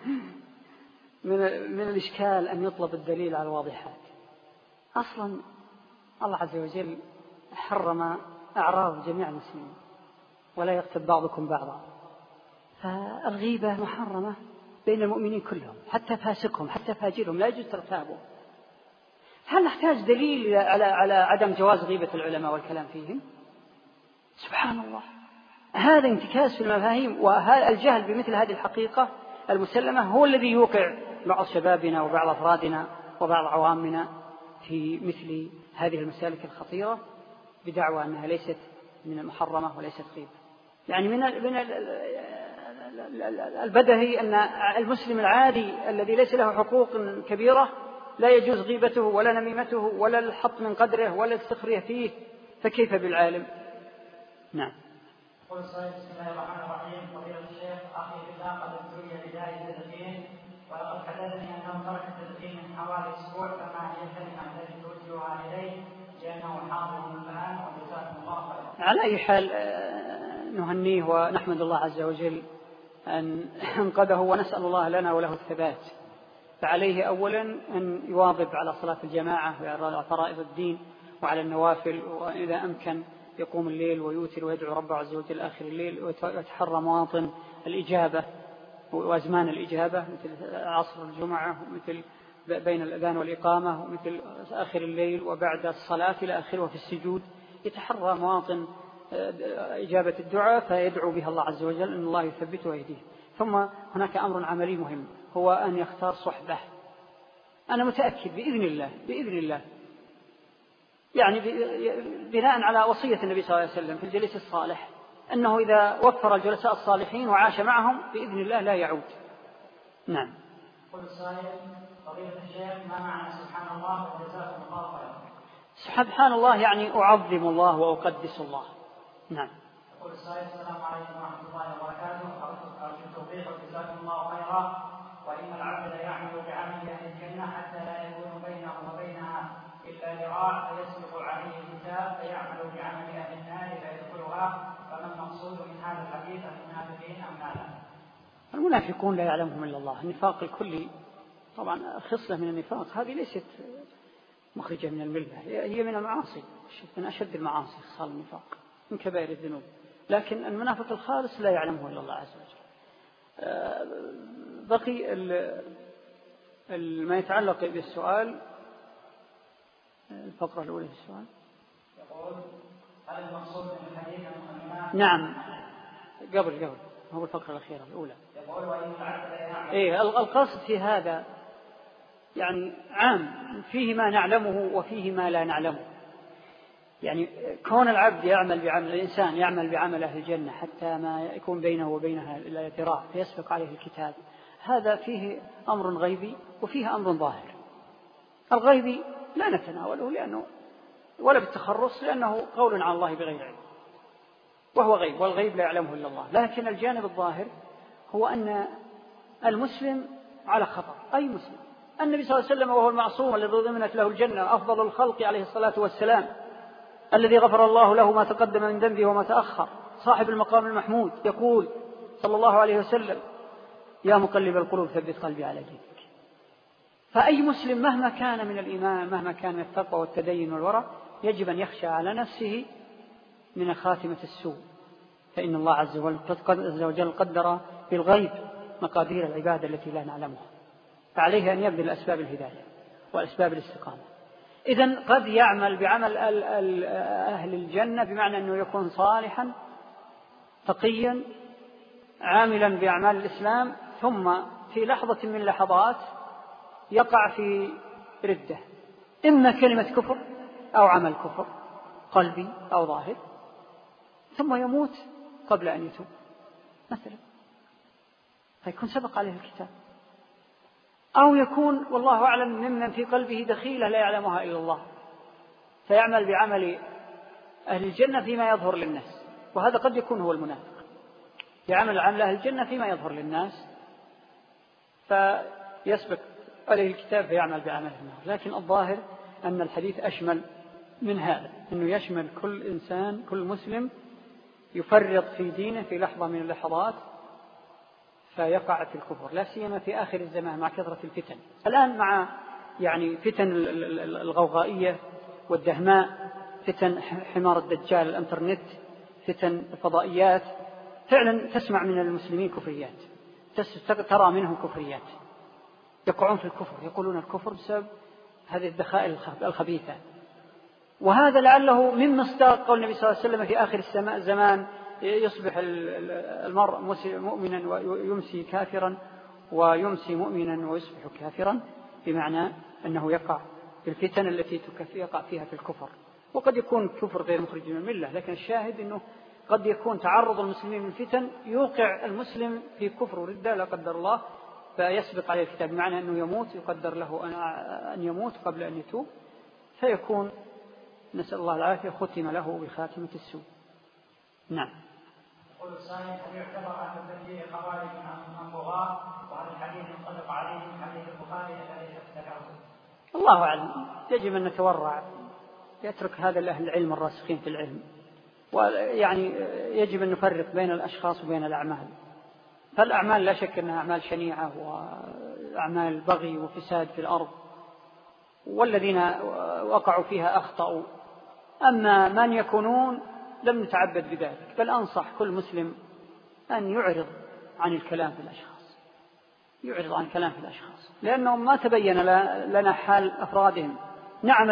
A: من الإشكال أن يطلب الدليل على الواضحات. أصلا الله عز وجل حرم أعراض جميع المسلمين، ولا يغتب بعضكم بعضا، فالغيبة محرمة بين المؤمنين كلهم، حتى فاسقهم حتى فاجرهم لا يجوز تغتابهم. هل نحتاج دليل على عدم جواز غيبة العلماء والكلام فيهم؟ سبحان الله، هذا انتكاس في المفاهيم، والجهل بمثل هذه الحقيقة المسلمة هو الذي يوقع بعض شبابنا وبعض أفرادنا وبعض عوامنا في مثل هذه المسالك الخطيرة بدعوى أنها ليست من المحرمة وليست غيبة. يعني من البدهي أن المسلم العادي الذي ليس له حقوق كبيرة لا يجوز غيبته ولا نميمته ولا الحط من قدره ولا السخرية فيه، فكيف بالعالم؟ نعم.
B: قل بسم الله الرحمن الرحيم. فضيلة الشيخ، أخي بالله قد ابتلي بداء التدخين، ولقد حدثني أنه ترك التدخين من حوالي أسبوع، فما هي الكلمة التي توجهها إليه لأنه حاضر الآن، وجزاكم الله خيرا.
A: على أي حال نهنيه ونحمد الله عز وجل أن أنقذه، ونسأل الله لنا وله الثبات. فعليه أولا أن يواظب على صلاة الجماعة وعلى فرائض الدين وعلى النوافل، وإذا أمكن يقوم الليل ويوتر ويدعو ربه عز وجل آخر الليل، ويتحرى مواطن الإجابة وأزمان الإجابة مثل عصر الجمعة ومثل بين الأذان والإقامة ومثل آخر الليل وبعد الصلاة إلى آخره في السجود، يتحرى مواطن إجابة الدعاء فيدعو بها الله عز وجل أن الله يثبته ويهديه. ثم هناك أمر عملي مهم، هو أن يختار صحبة. أنا متأكد بإذن الله يعني بناء على وصية النبي صلى الله عليه وسلم في الجليس الصالح أنه إذا وفر الجلساء الصالحين وعاش معهم بإذن الله لا يعود. نعم.
B: قل السائل فضيلة الشيخ ما معنى سبحان الله وجزاكم الله خيرا؟
A: سبحان الله يعني أعظم الله وأقدس الله. نعم.
B: يقول السائل السلام عليكم ورحمة الله وبركاته، أرجو التوفيق وجزاكم الله خيرا. وإن العبد يعمل بعمل أهل الجنة حتى لا يكون بينه وبينها إلا ذراع فيسبق عليه الكتاب فيعمل بعمل أهل النار فيدخلها، فما المقصود من هذا الحديث؟ المنافقين أم ماذا؟
A: المنافقون لا يعلمهم إلا الله. النفاق الكلي طبعا خصلة من النفاق هذه ليست مخرجة من الملة، هي من المعاصي، من أشد المعاصي خصال النفاق، من كبائر الذنوب. لكن المنافق الخالص لا يعلمه إلا الله عز وجل. بقي ما يتعلق بالسؤال، الفقرة الأولى في السؤال.
B: يقول هل المقصود من الحديث المنافق؟
A: نعم، قبل هو الفقرة الأخيرة الأولى.
B: يقول وإن العبد يعمل.
A: إيه القصد في هذا يعني عام، فيه ما نعلمه وفيه ما لا نعلمه. يعني كون العبد يعمل بعمل الإنسان يعمل بعمل أهل الجنة حتى ما يكون بينه وبينها إلا ذراع فيسبق عليه الكتاب، هذا فيه أمر غيبي وفيه أمر ظاهر. الغيبي لا نتناوله لأنه ولا بالتخرص لأنه قول على الله بغير علم، وهو غيب، والغيب لا يعلمه إلا الله. لكن الجانب الظاهر هو أن المسلم على خطر، أي مسلم. النبي صلى الله عليه وسلم وهو المعصوم الذي ضمنت له الجنة، أفضل الخلق عليه الصلاة والسلام، الذي غفر الله له ما تقدم من ذنبه وما تأخر، صاحب المقام المحمود، يقول صلى الله عليه وسلم يا مقلب القلوب ثبت قلبي على دينك. فأي مسلم مهما كان من الإيمان، مهما كان من التقوى والتدين والورع، يجب أن يخشى على نفسه من خاتمة السوء، فإن الله عز وجل قدر بالغيب مقادير العبادة التي لا نعلمها، فعليه أن يبذل أسباب الهداية وأسباب الاستقامة. إذن قد يعمل بعمل أهل الجنة بمعنى أنه يكون صالحا تقيا عاملا بأعمال الإسلام، ثم في لحظة من لحظات يقع في ردة، إما كلمة كفر أو عمل كفر قلبي أو ظاهر، ثم يموت قبل أن يتوب مثلا، فيكون سبق عليه الكتاب. أو يكون والله أعلم ممن في قلبه دخيلة لا يعلمها إلا الله، فيعمل بعمل أهل الجنة فيما يظهر للناس، وهذا قد يكون هو المنافق، يعمل عمل أهل الجنة فيما يظهر للناس فيسبق عليه الكتاب فيعمل بعمل النار. لكن الظاهر أن الحديث أشمل من هذا، أنه يشمل كل إنسان، كل مسلم يفرط في دينه في لحظة من اللحظات فيقع في الكفر، لا سيما في آخر الزمان مع كثرة الفتن. الآن مع يعني فتن الغوغائية والدهماء، فتن حمار الدجال الانترنت، فتن الفضائيات، فعلا تسمع من المسلمين كفريات، ترى منهم كفريات، يقعون في الكفر، يقولون الكفر بسبب هذه الدخائل الخبيثة. وهذا لعله من مصداق قول النبي صلى الله عليه وسلم في آخر الزمان يصبح المرء مؤمنا ويمسي كافرا، ويمسي مؤمنا ويصبح كافرا، بمعنى أنه يقع في الفتن التي يقع فيها في الكفر. وقد يكون الكفر غير مخرج من الملة، لكن الشاهد أنه قد يكون تعرض المسلمين من الفتن يوقع المسلم في كفر وردة لا قدر الله، فيسبق عليه الكتاب، بمعنى أنه يموت، يقدر له أن يموت قبل أن يتوب، فيكون نسأل الله العافية ختم له بخاتمة السوء. نعم.
B: يقول السائل هل يعتبر أهل التكفير خوارج أم بغاة؟ وهل الحديث ينطبق عليه من حديث البخاري الذي ذكرته؟
A: الله أعلم، يجب أن نتورع، يترك هذا لأهل العلم الراسخين في العلم، ويعني يجب أن نفرق بين الأشخاص وبين الأعمال. فالأعمال لا شك أنها أعمال شنيعة وأعمال بغي وفساد في الأرض، والذين وقعوا فيها أخطأوا. أما من يكونون لم نتعبد بذلك، بل أنصح كل مسلم أن يعرض عن الكلام في الأشخاص، يعرض عن الكلام في الأشخاص، لأنهم ما تبين لنا حال أفرادهم. نعم،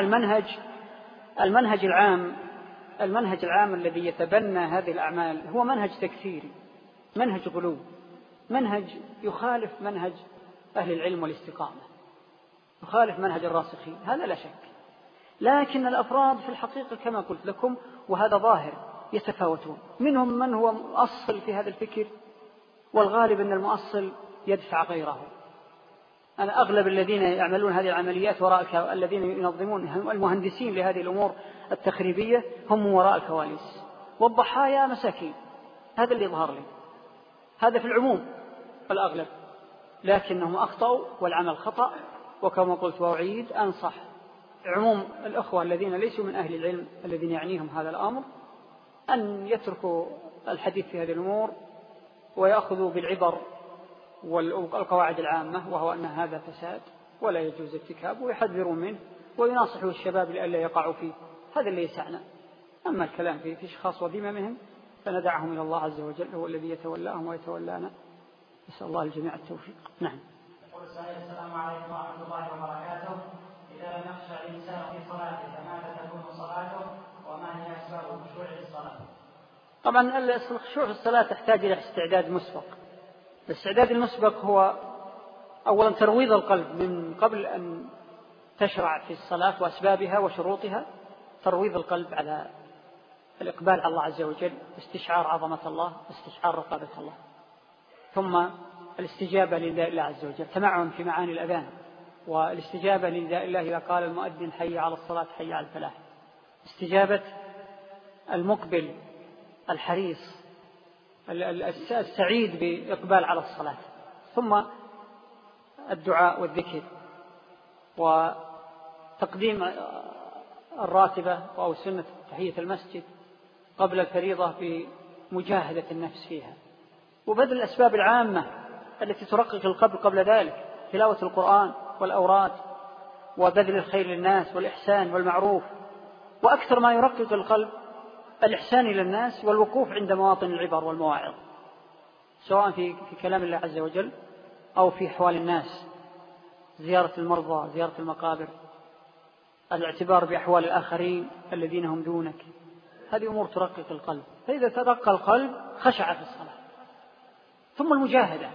A: المنهج العام الذي يتبنى هذه الأعمال هو منهج تكفيري، منهج غلو، منهج يخالف منهج أهل العلم والاستقامة، يخالف منهج الراسخين، هذا لا شك. لكن الأفراد في الحقيقة كما قلت لكم وهذا ظاهر يتفاوتون، منهم من هو مؤصل في هذا الفكر، والغالب أن المؤصل يدفع غيره. أنا أغلب الذين يعملون هذه العمليات وراء الذين ينظمون المهندسين لهذه الأمور التخريبية هم وراء الكواليس، والضحايا مساكين. هذا اللي يظهر لي، هذا في العموم الأغلب، لكنهم أخطأوا والعمل خطأ. وكما قلت وأعيد أنصح عموم الأخوة الذين ليسوا من أهل العلم الذين يعنيهم هذا الأمر أن يتركوا الحديث في هذه الأمور ويأخذوا بالعبر والقواعد العامة، وهو أن هذا فساد ولا يجوز ارتكابه، ويحذروا منه ويناصحوا الشباب لئلا يقعوا فيه. هذا اللي يسعنا. أما الكلام في أشخاص وذممهم فندعهم إلى الله عز وجل، هو الذي يتولاهم ويتولانا. نسأل الله الجميع التوفيق. نعم.
B: يقول السائل: السلام عليكم ورحمة الله وبركاته. إذا لم يخشع الإنسان في صلاته فماذا تكون صلاته، وما هي أسباب الخشوع في الصلاة؟
A: طبعا الخشوع في الصلاة تحتاج إلى استعداد مسبق. الاستعداد المسبق هو أولا ترويض القلب من قبل أن تشرع في الصلاة وأسبابها وشروطها، ترويض القلب على الإقبال على الله عز وجل، استشعار عظمة الله، استشعار رقابة الله، ثم الاستجابة لنداء الله عز وجل، تمعن في معاني الأذان، والاستجابة لنداء الله إذا قال المؤذن حي على الصلاة حي على الفلاح، استجابة المقبل الحريص السعيد بإقبال على الصلاة، ثم الدعاء والذكر، وتقديم الراتبة أو سنة تحية المسجد قبل الفريضة بمجاهدة النفس فيها، وبذل الأسباب العامة التي ترقق القلب قبل ذلك، تلاوة القرآن والأوراد وبذل الخير للناس والإحسان والمعروف. وأكثر ما يرقق القلب الإحسان إلى الناس والوقوف عند مواطن العبر والمواعظ، سواء في كلام الله عز وجل أو في أحوال الناس، زيارة المرضى، زيارة المقابر، الاعتبار بأحوال الآخرين الذين هم دونك. هذه أمور ترقق القلب، فإذا ترقى القلب خشع في الصلاة. ثم المجاهدة،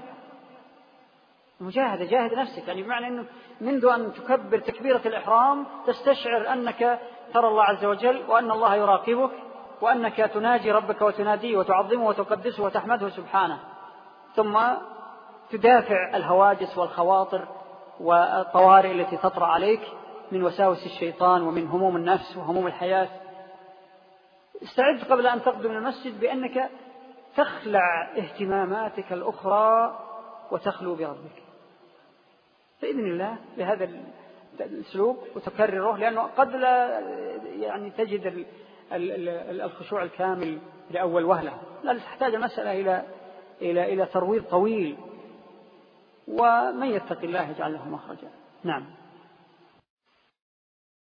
A: جاهد نفسك، يعني بمعنى أنه منذ أن تكبر تكبيرة الإحرام تستشعر أنك ترى الله عز وجل، وأن الله يراقبك، وأنك تناجي ربك وتناديه وتعظمه وتقدسه وتحمده سبحانه، ثم تدافع الهواجس والخواطر والطوارئ التي تطرأ عليك من وساوس الشيطان ومن هموم النفس وهموم الحياة. استعد قبل أن تقدم المسجد بأنك تخلع اهتماماتك الأخرى وتخلو بربك بإذن الله بهذا الأسلوب وتكرره، لأنه قد لا يعني تجد الخشوع الكامل لأول وهلة، لا تحتاج المسألة إلى ترويض طويل، ومن يتق الله يجعل له مخرجا. نعم.